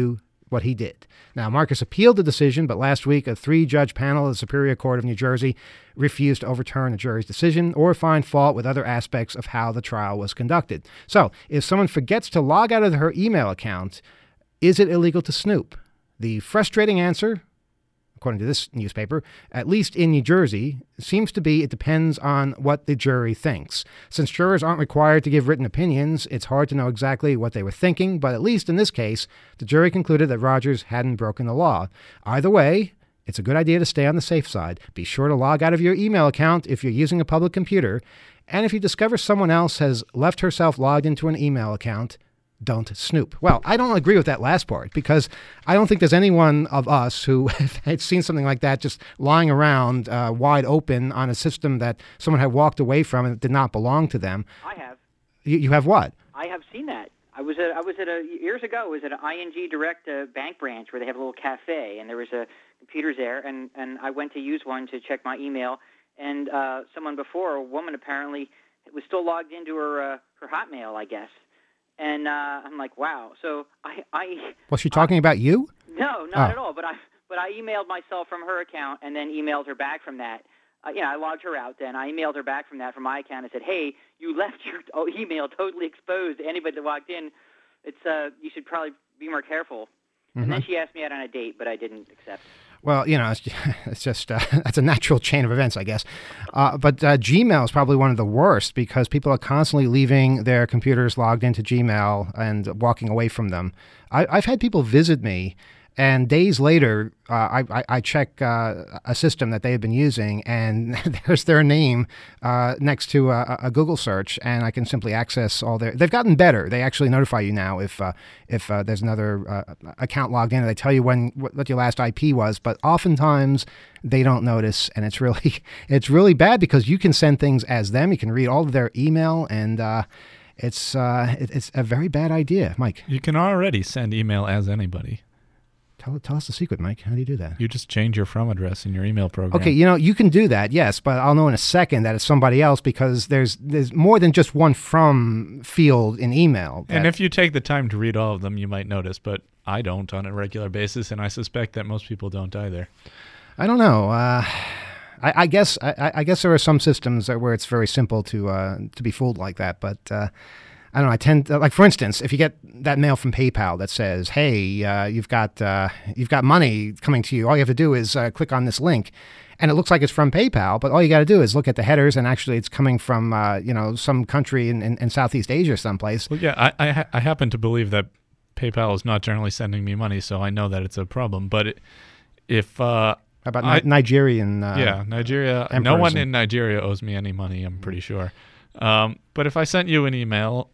what he did. Now, Marcus appealed the decision, but last week, a three-judge panel of the Superior Court of New Jersey refused to overturn the jury's decision or find fault with other aspects of how the trial was conducted. So, if someone forgets to log out of her email account, is it illegal to snoop? The frustrating answer, according to this newspaper, at least in New Jersey, seems to be it depends on what the jury thinks. Since jurors aren't required to give written opinions, it's hard to know exactly what they were thinking, but at least in this case, the jury concluded that Rogers hadn't broken the law. Either way, it's a good idea to stay on the safe side. Be sure to log out of your email account if you're using a public computer, and if you discover someone else has left herself logged into an email account, don't snoop. Well, I don't agree with that last part because I don't think there's anyone of us who had seen something like that just lying around uh, wide open on a system that someone had walked away from and it did not belong to them. I have. You, you have what? I have seen that. I was at I was at a years ago. I was at an I N G Direct uh, bank branch where they have a little cafe, and there was a computers there, and, and I went to use one to check my email, and uh, someone before, a woman apparently, was still logged into her uh, her Hotmail, I guess. And uh, I'm like, wow. So I, I was she talking I, about you? No, not oh. at all. But I, but I emailed myself from her account, and then emailed her back from that. Uh, you know, I logged her out. Then I emailed her back from that from my account and said, hey, you left your email totally exposed to anybody that walked in. It's uh, you should probably be more careful. Mm-hmm. And then she asked me out on a date, but I didn't accept. Well, you know, it's just, it's just uh, that's a natural chain of events, I guess. Uh, but uh, Gmail is probably one of the worst because people are constantly leaving their computers logged into Gmail and walking away from them. I, I've had people visit me, and days later, uh, I, I, I check uh, a system that they have been using, and there's their name uh, next to a, a Google search, and I can simply access all their. They've gotten better. They actually notify you now if uh, if uh, there's another uh, account logged in, and they tell you when what your last I P was. But oftentimes they don't notice, and it's really it's really bad because you can send things as them. You can read all of their email, and uh, it's uh, it, it's a very bad idea, Mike. You can already send email as anybody. Tell, tell us the secret, Mike. How do you do that? You just change your from address in your email program. Okay, you know, you can do that, yes, but I'll know in a second that it's somebody else because there's there's more than just one from field in email. That, and if you take the time to read all of them, you might notice, but I don't on a regular basis, and I suspect that most people don't either. I don't know. Uh, I, I guess I, I guess there are some systems where it's very simple to uh, to be fooled like that, but uh, I don't know. I tend to, like, for instance, if you get that mail from PayPal that says, "Hey, uh, you've got uh, you've got money coming to you. All you have to do is uh, click on this link," and it looks like it's from PayPal, but all you got to do is look at the headers, and actually, it's coming from uh, you know some country in, in, in Southeast Asia, someplace. Well, yeah, I I, ha- I happen to believe that PayPal is not generally sending me money, so I know that it's a problem. But it, if uh, How about I, Ni- Nigerian? Uh, yeah, Nigeria. No one in Nigeria owes me any money. I'm pretty sure. Um, but if I sent you an email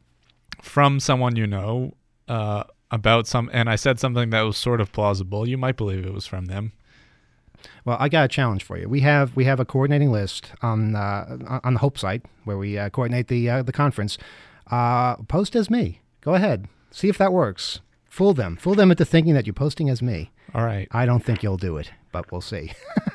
from someone you know uh, about some, and I said something that was sort of plausible, you might believe it was from them. Well, I got a challenge for you. We have we have a coordinating list on uh, on the Hope site where we uh, coordinate the uh, the conference. Uh, post as me. Go ahead. See if that works. Fool them. Fool them into thinking that you're posting as me. All right. I don't think you'll do it, but we'll see.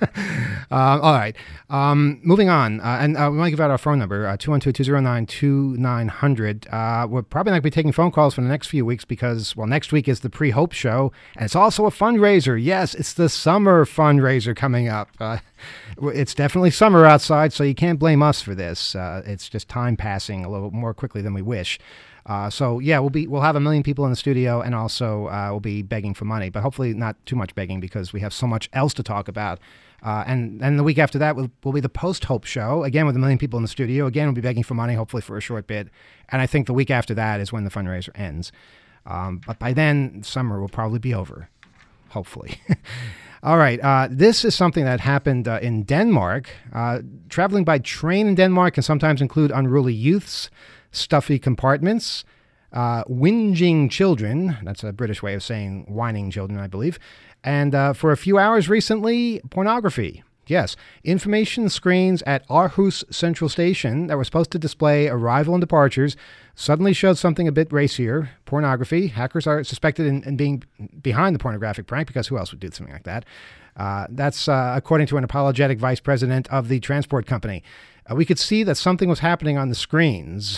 uh, all right. Um, moving on. Uh, and uh, we might give out our phone number, uh, two one two, two zero nine, two nine zero zero. Uh, we're probably not going to be taking phone calls for the next few weeks because, well, next week is the Pre-Hope Show, and it's also a fundraiser. Yes, it's the summer fundraiser coming up. Uh, it's definitely summer outside, so you can't blame us for this. Uh, it's just time passing a little more quickly than we wish. Uh, so yeah, we'll be we'll have a million people in the studio, and also uh, we'll be begging for money, but hopefully not too much begging because we have so much else to talk about. Uh, and and the week after that will will be the post-Hope Show again with a million people in the studio. Again, we'll be begging for money, hopefully for a short bit. And I think the week after that is when the fundraiser ends. Um, but by then, summer will probably be over, hopefully. All right. Uh, this is something that happened uh, in Denmark. Uh, traveling by train in Denmark can sometimes include unruly youths, stuffy compartments, uh, whinging children. That's a British way of saying whining children, I believe. And uh, for a few hours recently, pornography. Yes, information screens at Aarhus Central Station that were supposed to display arrival and departures suddenly showed something a bit racier, pornography. Hackers are suspected in, in being behind the pornographic prank because who else would do something like that? Uh, that's uh, according to an apologetic vice president of the transport company. Uh, we could see that something was happening on the screens.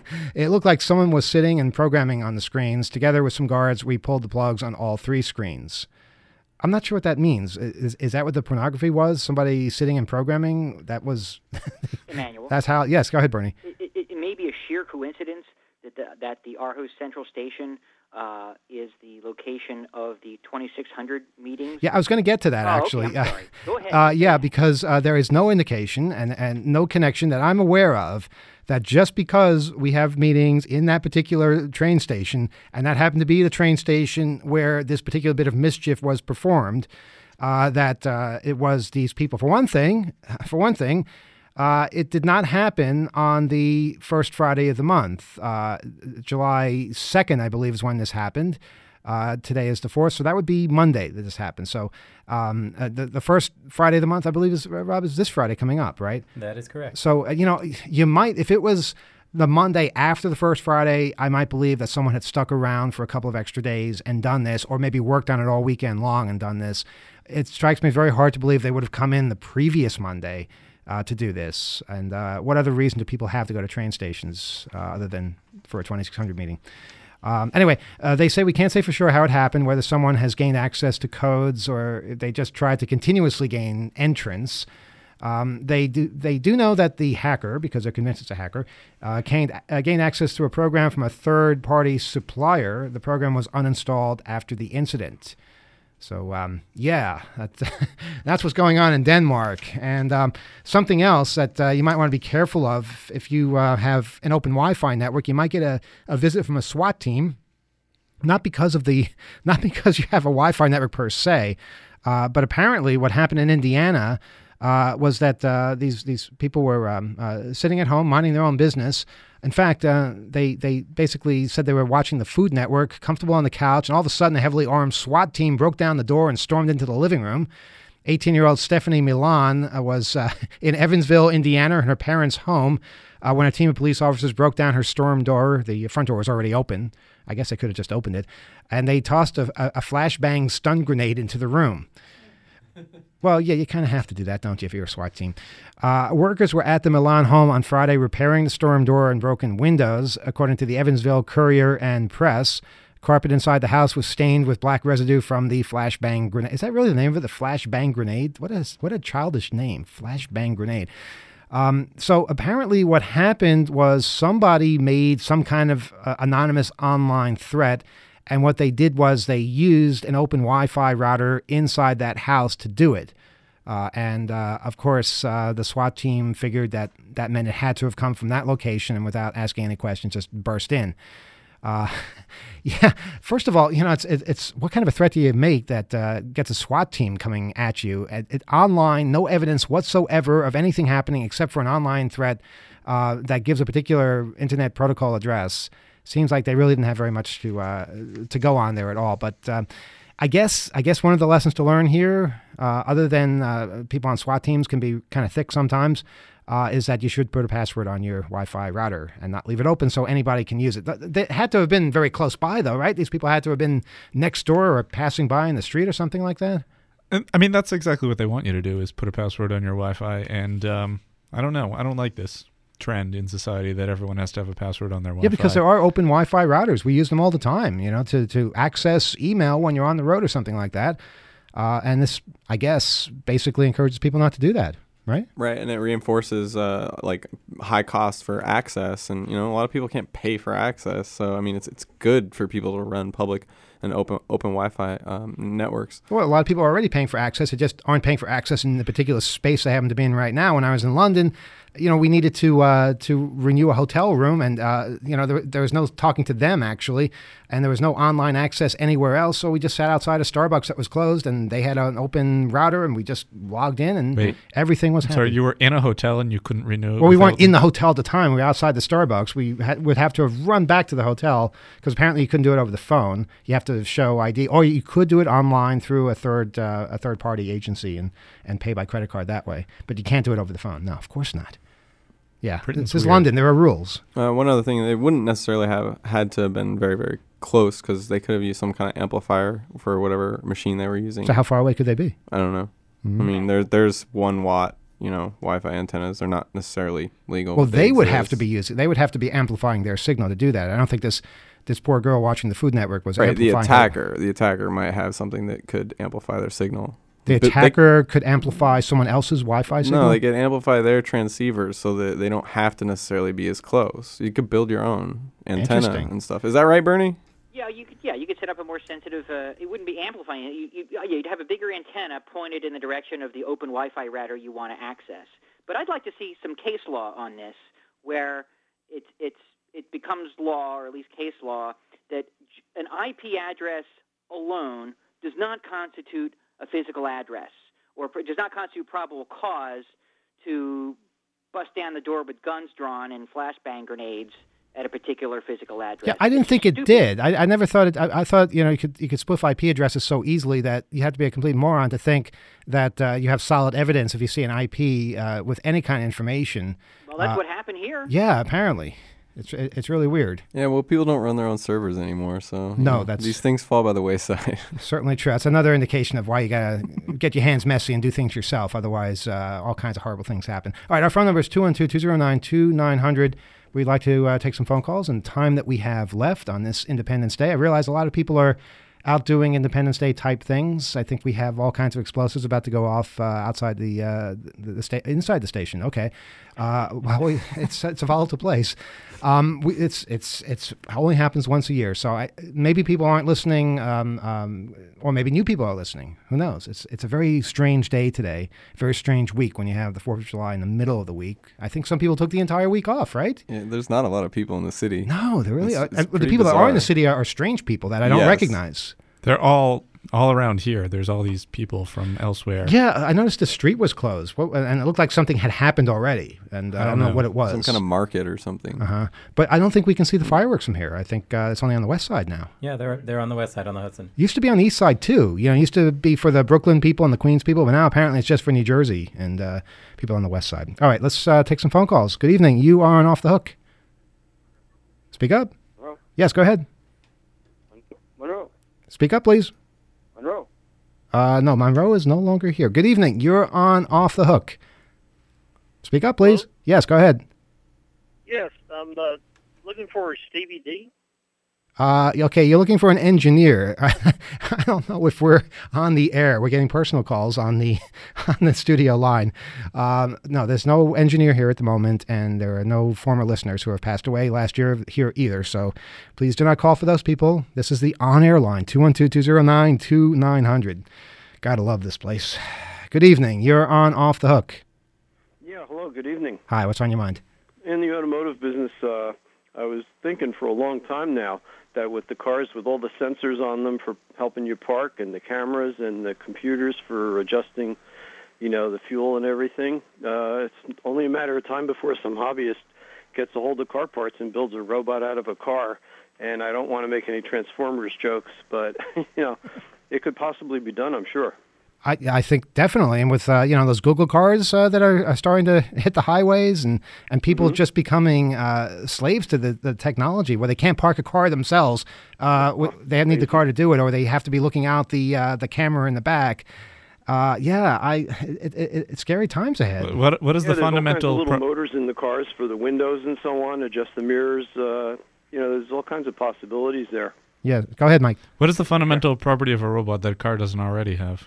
it looked like someone was sitting and programming on the screens. Together with some guards, we pulled the plugs on all three screens. I'm not sure what that means. Is, is that what the pornography was? Somebody sitting and programming? That was... Emmanuel. That's how... Yes, go ahead, Bernie. It, it, it may be a sheer coincidence that the, that the Aarhus Central Station uh, is the location of the twenty-six hundred meetings. Yeah, I was going to get to that, oh, actually. Okay, I'm sorry. Go ahead. Uh, yeah, because uh, there is no indication and, and no connection that I'm aware of that just because we have meetings in that particular train station, and that happened to be the train station where this particular bit of mischief was performed, uh, that uh, it was these people. For one thing, for one thing, uh, it did not happen on the first Friday of the month. Uh, July second, I believe, is when this happened. Uh, today is the fourth, so that would be Monday that this happened. So um, uh, the, the first Friday of the month, I believe, is Rob, is this Friday coming up, right? That is correct. So, uh, you know, you might, if it was the Monday after the first Friday, I might believe that someone had stuck around for a couple of extra days and done this, or maybe worked on it all weekend long and done this. It strikes me very hard to believe they would have come in the previous Monday uh, to do this. And uh, what other reason do people have to go to train stations uh, other than for a twenty-six hundred meeting? Um, anyway, uh, they say we can't say for sure how it happened, whether someone has gained access to codes or they just tried to continuously gain entrance. Um, they do they do know that the hacker, because they're convinced it's a hacker, uh, gained, uh, gained access to a program from a third-party supplier. The program was uninstalled after the incident. So, um, yeah, that's, that's what's going on in Denmark. And um, something else that uh, you might want to be careful of, if you uh, have an open Wi-Fi network, you might get a, a visit from a SWAT team, not because of the, not because you have a Wi-Fi network per se, uh, but apparently what happened in Indiana uh, was that uh, these these people were um, uh, sitting at home, minding their own business. In fact, uh, they they basically said they were watching the Food Network, comfortable on the couch, and all of a sudden a heavily armed SWAT team broke down the door and stormed into the living room. eighteen-year-old Stephanie Milan uh, was uh, in Evansville, Indiana, in her parents' home uh, when a team of police officers broke down her storm door. The front door was already open. I guess they could have just opened it. And they tossed a, a, a flashbang stun grenade into the room. Well, yeah, you kind of have to do that, don't you, if you're a SWAT team? Uh, workers were at the Milan home on Friday repairing the storm door and broken windows, according to the Evansville Courier and Press. Carpet inside the house was stained with black residue from the flashbang grenade. Is that really the name of it, the flashbang grenade? What is what a childish name, flashbang grenade. Um, so apparently what happened was somebody made some kind of uh, anonymous online threat, and what they did was they used an open Wi-Fi router inside that house to do it. Uh, and, uh, of course, uh, the SWAT team figured that that meant it had to have come from that location, and without asking any questions, just burst in. Uh, yeah, first of all, you know, it's it, it's what kind of a threat do you make that uh, gets a SWAT team coming at you? It, it, online, no evidence whatsoever of anything happening except for an online threat uh, that gives a particular internet protocol address. Seems like they really didn't have very much to uh, to go on there at all. But uh, I guess I guess one of the lessons to learn here, uh, other than uh, people on SWAT teams can be kind of thick sometimes, uh, is that you should put a password on your Wi-Fi router and not leave it open so anybody can use it. They had to have been very close by, though, right? These people had to have been next door or passing by in the street or something like that. I mean, that's exactly what they want you to do, is put a password on your Wi-Fi. And um, I don't know. I don't like this trend in society that everyone has to have a password on their Wi-Fi. Yeah, because there are open Wi-Fi routers. We use them all the time, you know, to, to access email when you're on the road or something like that. Uh, and this, I guess, basically encourages people not to do that, right? Right, and it reinforces uh, like high costs for access, and you know a lot of people can't pay for access. So I mean, it's it's good for people to run public and open open Wi-Fi um, networks. Well, a lot of people are already paying for access. They just aren't paying for access in the particular space they happen to be in right now. When I was in London, you know, we needed to uh, to renew a hotel room, and uh, you know, there, there was no talking to them actually, and there was no online access anywhere else. So we just sat outside a Starbucks that was closed, and they had an open router, and we just logged in, and Wait, everything was happening. So you were in a hotel and you couldn't renew? Well, we weren't in the hotel at the time. We were outside the Starbucks. We had, would have to have run back to the hotel because apparently you couldn't do it over the phone. You have to show I D, or you could do it online through a third uh, a third party agency and and pay by credit card that way. But you can't do it over the phone. No, of course not. Yeah, Britain's this is weird. London. There are rules. Uh, one other thing, they wouldn't necessarily have had to have been very, very close because they could have used some kind of amplifier for whatever machine they were using. So how far away could they be? I don't know. Mm-hmm. I mean, there there's one watt, you know, Wi-Fi antennas. They're not necessarily legal. Well, but they would have exist. to be using. They would have to be amplifying their signal to do that. I don't think this this poor girl watching the Food Network was Right, the amplifying. her- attacker. The attacker might have something that could amplify their signal. The But they- attacker could amplify someone else's Wi-Fi signal. No, they can amplify their transceivers so that they don't have to necessarily be as close. You could build your own antenna Interesting. and stuff. Is that right, Bernie? Yeah, you could. Yeah, you could set up a more sensitive. Uh, it wouldn't be amplifying it. You, you, yeah, you'd have a bigger antenna pointed in the direction of the open Wi-Fi router you want to access. But I'd like to see some case law on this, where it's it's it becomes law, or at least case law, that j- an I P address alone does not constitute a physical address, or pr- does not constitute probable cause to bust down the door with guns drawn and flashbang grenades at a particular physical address. Yeah, I didn't It's think it stupid. did. I, I never thought it. I, I thought you know you could you could spoof I P addresses so easily that you have to be a complete moron to think that uh, you have solid evidence if you see an I P uh, with any kind of information. Well, that's Uh, what happened here. Yeah, apparently, it's it- it's really weird. Yeah, well, people don't run their own servers anymore, so you No, know, that's- these things fall by the wayside. Certainly true. That's another indication of why you gotta get your hands messy and do things yourself. Otherwise, uh, all kinds of horrible things happen. All right, our phone number is two one two, two zero nine, two nine zero zero. We'd like to uh, take some phone calls in the time that we have left on this Independence Day. I realize a lot of people are out doing Independence Day type things. I think we have all kinds of explosives about to go off uh, outside the uh, the, the sta- inside the station. Okay, uh, well, we, it's it's a volatile place. Um, we, it's it's it's only happens once a year, so I, maybe people aren't listening, um, um, or maybe new people are listening. Who knows? It's it's a very strange day today, very strange week when you have the Fourth of July in the middle of the week. I think some people took the entire week off, right? Yeah, there's not a lot of people in the city. No, there really It's- are. it's Uh, the pretty people that are in the bizarre. city are, are strange people that I don't Yes. recognize. They're all all around here. There's all these people from elsewhere. Yeah, I noticed the street was closed, what, and it looked like something had happened already, and uh, I don't know, what it was. Some kind of market or something. Uh-huh. But I don't think we can see the fireworks from here. I think uh, it's only on the west side now. Yeah, they're they're on the west side on the Hudson. Used to be on the east side too. You know, it used to be for the Brooklyn people and the Queens people, but now apparently it's just for New Jersey and uh, people on the west side. All right, let's uh, take some phone calls. Good evening. You are on Off the Hook. Speak up. Hello? Yes, go ahead. Monroe. Speak up, please. Monroe. Uh, no, Monroe is no longer here. Good evening. You're on Off the Hook. Speak up, please. Yes, go ahead. Yes, I'm uh, looking for Stevie D. Uh, okay, you're looking for an engineer. I don't know if we're on the air. We're getting personal calls on the on the studio line. Um, no, there's no engineer here at the moment, and there are no former listeners who have passed away last year here either. So please do not call for those people. This is the on-air line, two one two, two zero nine, two nine zero zero. Gotta love this place. Good evening. You're on Off the Hook. Yeah, hello, good evening. Hi, what's on your mind? In the automotive business, uh, I was thinking for a long time now that with the cars with all the sensors on them for helping you park and the cameras and the computers for adjusting, you know, the fuel and everything, uh, it's only a matter of time before some hobbyist gets a hold of car parts and builds a robot out of a car. And I don't want to make any Transformers jokes, but, you know, it could possibly be done, I'm sure. I, I think definitely, and with uh, you know those Google cars uh, that are, are starting to hit the highways, and, and people Mm-hmm. just becoming uh, slaves to the, the technology, where they can't park a car themselves. Uh, w- they need the car to do it, or they have to be looking out the uh, the camera in the back. Uh, yeah, I it, it, it's scary times ahead. What what is Yeah, the there's fundamental? all kinds of little pro- motors in the cars for the windows and so on, adjust the mirrors. Uh, you know, there's all kinds of possibilities there. Yeah, go ahead, Mike. what is the fundamental property of a robot that a car doesn't already have?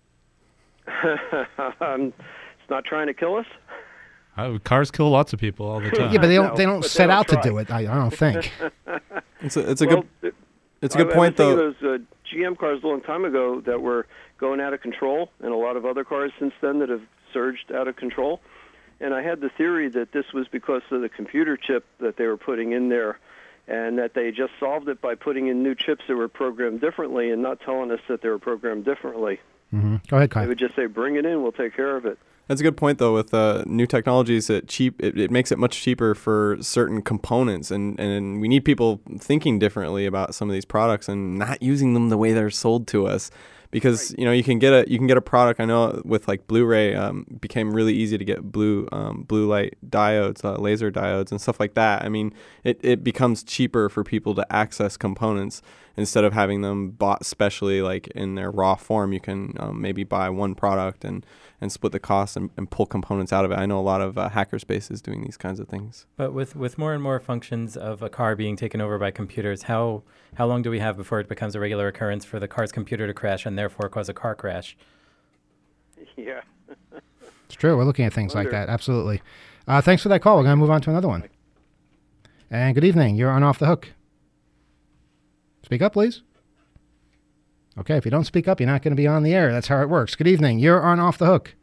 um, it's not trying to kill us. Uh, cars kill lots of people all the time. Yeah, but they don't know, they don't but they set don't out to try. do it. I, I don't think. It's a, it's a well, good th- it's a good I, point I was though. thinking of those uh, G M cars a long time ago that were going out of control, and a lot of other cars since then that have surged out of control. And I had the theory that this was because of the computer chip that they were putting in there, and that they just solved it by putting in new chips that were programmed differently and not telling us that they were programmed differently. hmm Go ahead, They Kai. would just say, bring it in, we'll take care of it. That's a good point, though. With uh, new technologies, it cheap it, it makes it much cheaper for certain components, and, and we need people thinking differently about some of these products and not using them the way they're sold to us. Because you know you can get a you can get a product. I know with like Blu-ray, um, became really easy to get blue um, blue light diodes, uh, laser diodes, and stuff like that. I mean, it, it becomes cheaper for people to access components instead of having them bought specially like in their raw form. You can um, maybe buy one product and and split the costs and, and pull components out of it. I know a lot of uh, hackerspaces doing these kinds of things. But with, with more and more functions of a car being taken over by computers, how how long do we have before it becomes a regular occurrence for the car's computer to crash and therefore cause a car crash? Yeah. It's true. We're looking at things like that. Absolutely. Uh, thanks for that call. We're going to move on to another one. And good evening. You're on Off the Hook. Speak up, please. Okay, if you don't speak up, you're not going to be on the air. That's how it works. Good evening. You're on Off the Hook.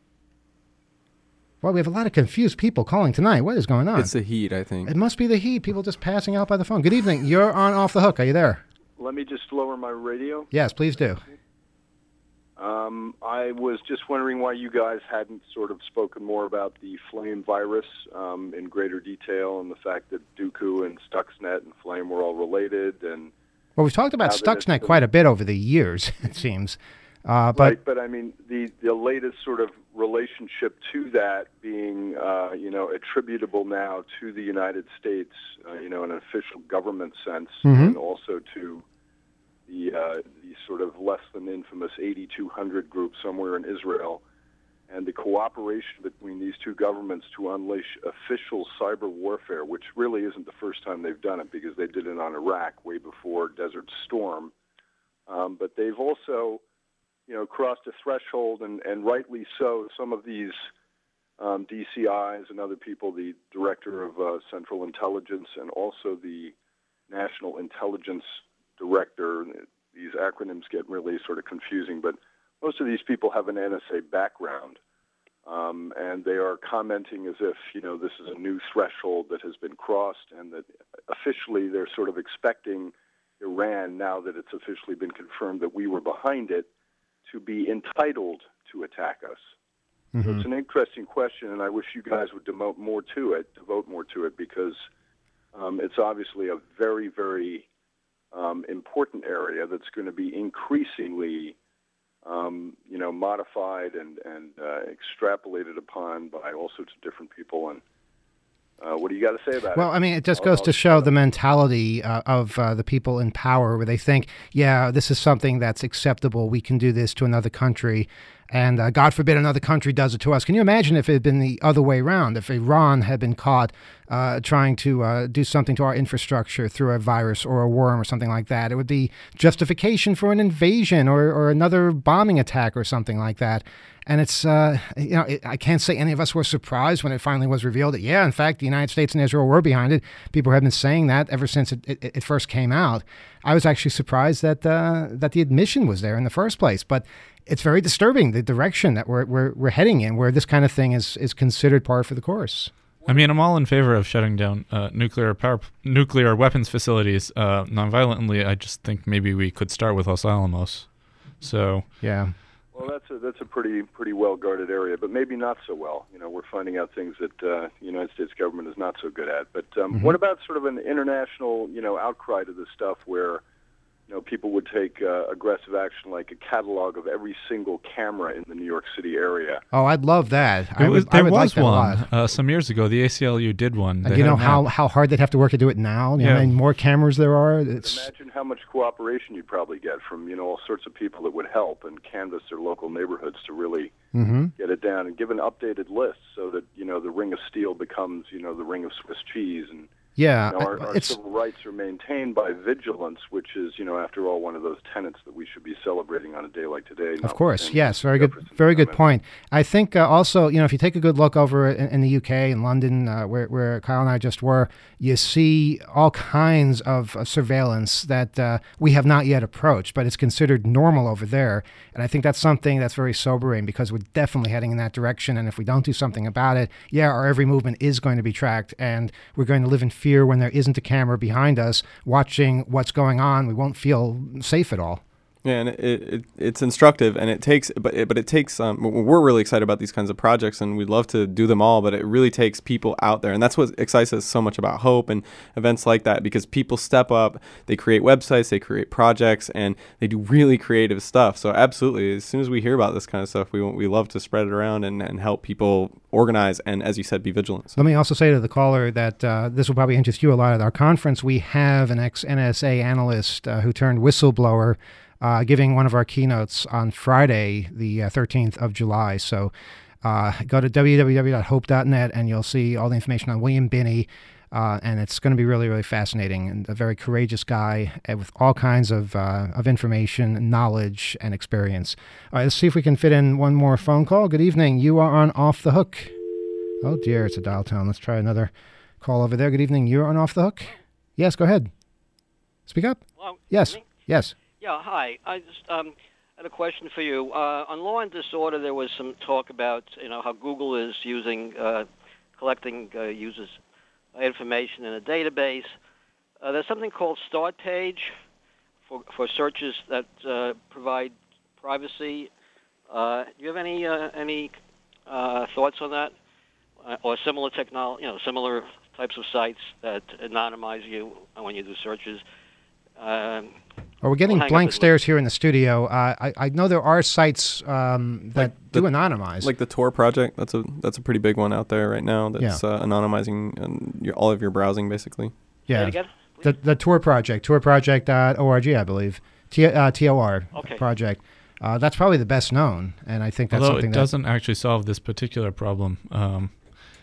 Well, we have a lot of confused people calling tonight. What is going on? It's the heat, I think. It must be the heat. People just passing out by the phone. Good evening. You're on Off the Hook. Are you there? Let me just lower my radio. Yes, please do. Um, I was just wondering why you guys hadn't sort of spoken more about the Flame virus um, in greater detail, and the fact that Dooku and Stuxnet and Flame were all related. And Well, we've talked about Stuxnet quite a bit over the years, it seems. Uh, but right, but I mean, the, the latest sort of relationship to that being, uh, you know, attributable now to the United States, uh, you know, in an official government sense, Mhm. and also to the, uh, the sort of less than infamous eighty-two hundred group somewhere in Israel, and the cooperation between these two governments to unleash official cyber warfare, which really isn't the first time they've done it, because they did it on Iraq way before Desert Storm. Um, but they've also, you know, crossed a threshold, and, and rightly so. Some of these um, D C Is and other people, the Director of uh, Central Intelligence and also the National Intelligence Director, these acronyms get really sort of confusing, but most of these people have an N S A background, um, and they are commenting as if, you know, this is a new threshold that has been crossed, and that officially they're sort of expecting Iran, now that it's officially been confirmed that we were behind it, to be entitled to attack us. Mm-hmm. So it's an interesting question, and I wish you guys would devote more to it, devote more to it, because um, it's obviously a very, very um, important area that's going to be increasingly, um, you know, modified and, and uh, extrapolated upon by all sorts of different people. And uh, what do you got to say about Well, it? I mean, it just I'll- goes I'll to show the mentality uh, of uh, the people in power, where they think, yeah, this is something that's acceptable. We can do this to another country. And uh, God forbid another country does it to us. Can you imagine if it had been the other way around? If Iran had been caught uh, trying to uh, do something to our infrastructure through a virus or a worm or something like that, it would be justification for an invasion or, or another bombing attack or something like that. And it's, uh, you know, it, I can't say any of us were surprised when it finally was revealed that, yeah, in fact, the United States and Israel were behind it. People have been saying that ever since it, it, it first came out. I was actually surprised that uh, that the admission was there in the first place. But it's very disturbing, the direction that we're, we're, we're heading in, where this kind of thing is, is considered par for the course. I mean, I'm all in favor of shutting down uh, nuclear power, nuclear weapons facilities uh, nonviolently. I just think maybe we could start with Los Alamos. So yeah. Well, that's a that's a pretty pretty well guarded area, but maybe not so well. You know, we're finding out things that uh, the United States government is not so good at. But um, Mhm. what about sort of an international, you know, outcry to this stuff, where, you know, people would take uh, aggressive action, like a catalog of every single camera in the New York City area? Oh, I'd love that. I It was- would, I there would was like that a lot. one uh, some years ago. The A C L U did one. And They you had know a map. how, how hard they'd have to work to do it now? You know Yeah. how many more cameras there are? It's Imagine how much cooperation you'd probably get from, you know, all sorts of people that would help and canvass their local neighborhoods to really Mhm. get it down, and give an updated list so that, you know, the Ring of Steel becomes, you know, the Ring of Swiss cheese. And Yeah, you know, our, I- our it's- civil rights are maintained by vigilance, which is, you know, after all, one of those tenets that we should be celebrating on a day like today. Of course, yes, very good, very good point. I think uh, also, you know, if you take a good look over in, in the U K, in London, uh, where, where Kyle and I just were, you see all kinds of uh, surveillance that uh, we have not yet approached, but it's considered normal over there. And I think that's something that's very sobering, because we're definitely heading in that direction. And if we don't do something about it, yeah, our every movement is going to be tracked, and we're going to live in fear when there isn't a camera behind us watching what's going on. We won't feel safe at all. Yeah, and it, it it's instructive, and it takes, but it, but it takes. Um, we're really excited about these kinds of projects, and we'd love to do them all. But it really takes people out there, and that's what excites us so much about Hope and events like that, because people step up, they create websites, they create projects, and they do really creative stuff. So absolutely, as soon as we hear about this kind of stuff, we we love to spread it around and, and help people organize, and as you said, be vigilant. Let me also say to the caller that uh, this will probably interest you a lot. At our conference, we have an ex-N S A analyst uh, who turned whistleblower. uh, giving one of our keynotes on Friday, the uh, thirteenth of July. So uh, go to w w w dot hope dot net and you'll see all the information on William Binney. Uh, and it's going to be really, really fascinating, and a very courageous guy with all kinds of uh, of information, knowledge, and experience. All right, let's see if we can fit in one more phone call. Good evening. You are on Off the Hook. Oh, dear, it's a dial tone. Let's try another call over there. Good evening. You're on Off the Hook. Yes, go ahead. Speak up. Hello? Yes. Yes. Yeah, hi. I just um, had a question for you. Uh, on Law and Disorder, there was some talk about, you know, how Google is using, uh, collecting uh, users' information in a database. Uh, there's something called Start Page for for searches that uh, provide privacy. Uh, do you have any uh, any uh, thoughts on that, uh, or similar technology? You know, similar types of sites that anonymize you when you do searches. Um, Well, we're getting we'll blank stares here in the studio. Uh, I, I know there are sites um, that Like do the- anonymize. Like the Tor project, that's a that's a pretty big one out there right now. That's Yeah. uh, anonymizing um, your, all of your browsing, basically. yeah. Say it again, The the Tor project, tor project dot org, I believe. T, uh, T O R Okay. project. Uh, that's probably the best known, and I think that's Although something it that doesn't actually solve this particular problem, um,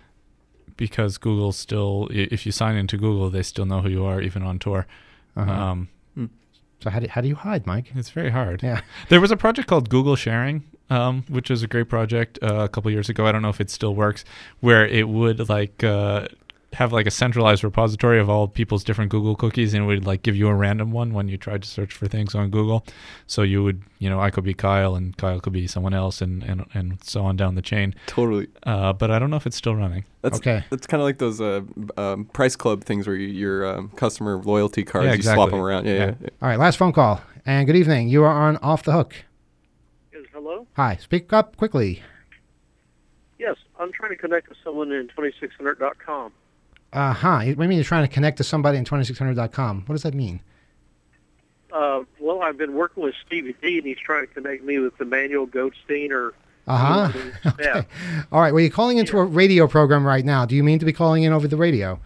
because Google still, i- if you sign into Google, they still know who you are, even on Tor. Uh-huh. Um, So how do, how do you hide, Mike? It's very hard. Yeah. There was a project called Google Sharing, um, which was a great project uh, a couple years ago. I don't know if it still works, where it would like uh, have like a centralized repository of all people's different Google cookies, and it would like give you a random one when you tried to search for things on Google. So you would, you know, I could be Kyle, and Kyle could be someone else, and and, and so on down the chain. Totally. Uh, but I don't know if it's still running. That's, Okay. That's kind of like those uh, um, Price Club things where you, your um, customer loyalty cards, Yeah, you swap exactly. them around. Yeah, yeah. yeah. All right, last phone call. And good evening. You are on Off the Hook. Yes, hello? Hi. Speak up quickly. Yes, I'm trying to connect with someone in twenty-six hundred dot com. Uh-huh. What do you mean you're trying to connect to somebody in twenty-six hundred dot com? What does that mean? Uh, well, I've been working with Stevie D, and he's trying to connect me with Emmanuel Goldstein or... Uh-huh. Yeah. Okay. All right. Well, you're calling into a radio program right now. Do you mean to be calling in over the radio?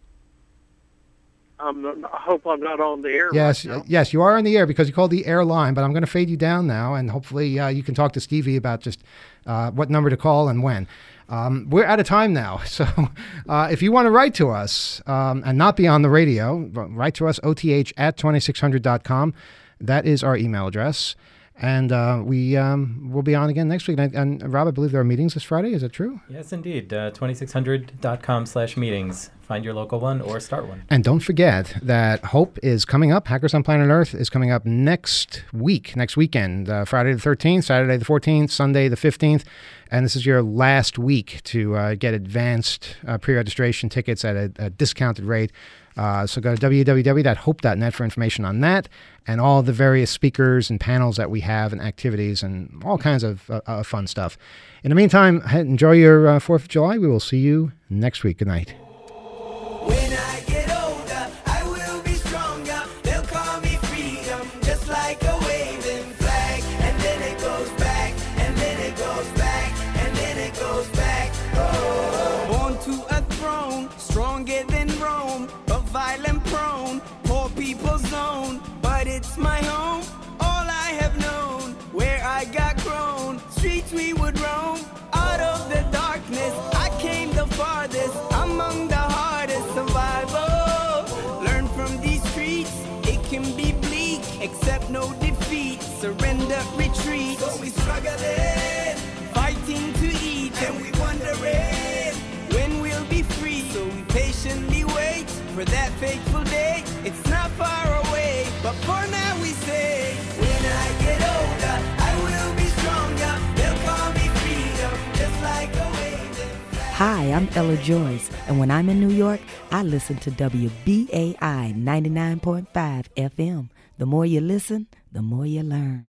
I'm, I hope I'm not on the air Yes, right now. yes, you are on the air because you called the air line, but I'm going to fade you down now, and hopefully uh, you can talk to Stevie about just uh, what number to call and when. Um, we're out of time now, so uh, if you want to write to us um, and not be on the radio, write to us, O T H at twenty-six hundred dot com. That is our email address, and uh, we um, will be on again next week. And, and Rob, I believe there are meetings this Friday. Is that true? Yes, indeed. Uh, twenty-six hundred dot com slash meetings. Find your local one or start one. And don't forget that Hope is coming up. Hackers on Planet Earth is coming up next week, next weekend, uh, Friday the thirteenth, Saturday the fourteenth, Sunday the fifteenth. And this is your last week to uh, get advanced uh, pre-registration tickets at a, a discounted rate. Uh, so go to w w w dot hope dot net for information on that and all the various speakers and panels that we have and activities and all kinds of uh, uh, fun stuff. In the meantime, enjoy your uh, fourth of July. We will see you next week. Good night. When I get older, I will be stronger. They'll call me freedom, just like a waving flag. And then it goes back, and then it goes back, and then it goes back. Oh. Born to a throne, stronger than Rome, but violent prone, poor people's zone. But it's my home, all I have known, where I got grown. Streets we would roam, out of the darkness, I came the farthest, among the hardest survival. Learn from these streets, it can be bleak, accept no defeat, surrender, retreat. So we struggling, fighting to eat, and we wondering when we'll be free. So we patiently wait for that fateful day. It's not far away, but for now we say, when I get older, I will be stronger. They'll call me freedom, just like a waving flag. Hi, I'm Ella Joyce, and when I'm in New York, I listen to W B A I ninety-nine point five F M. The more you listen, the more you learn.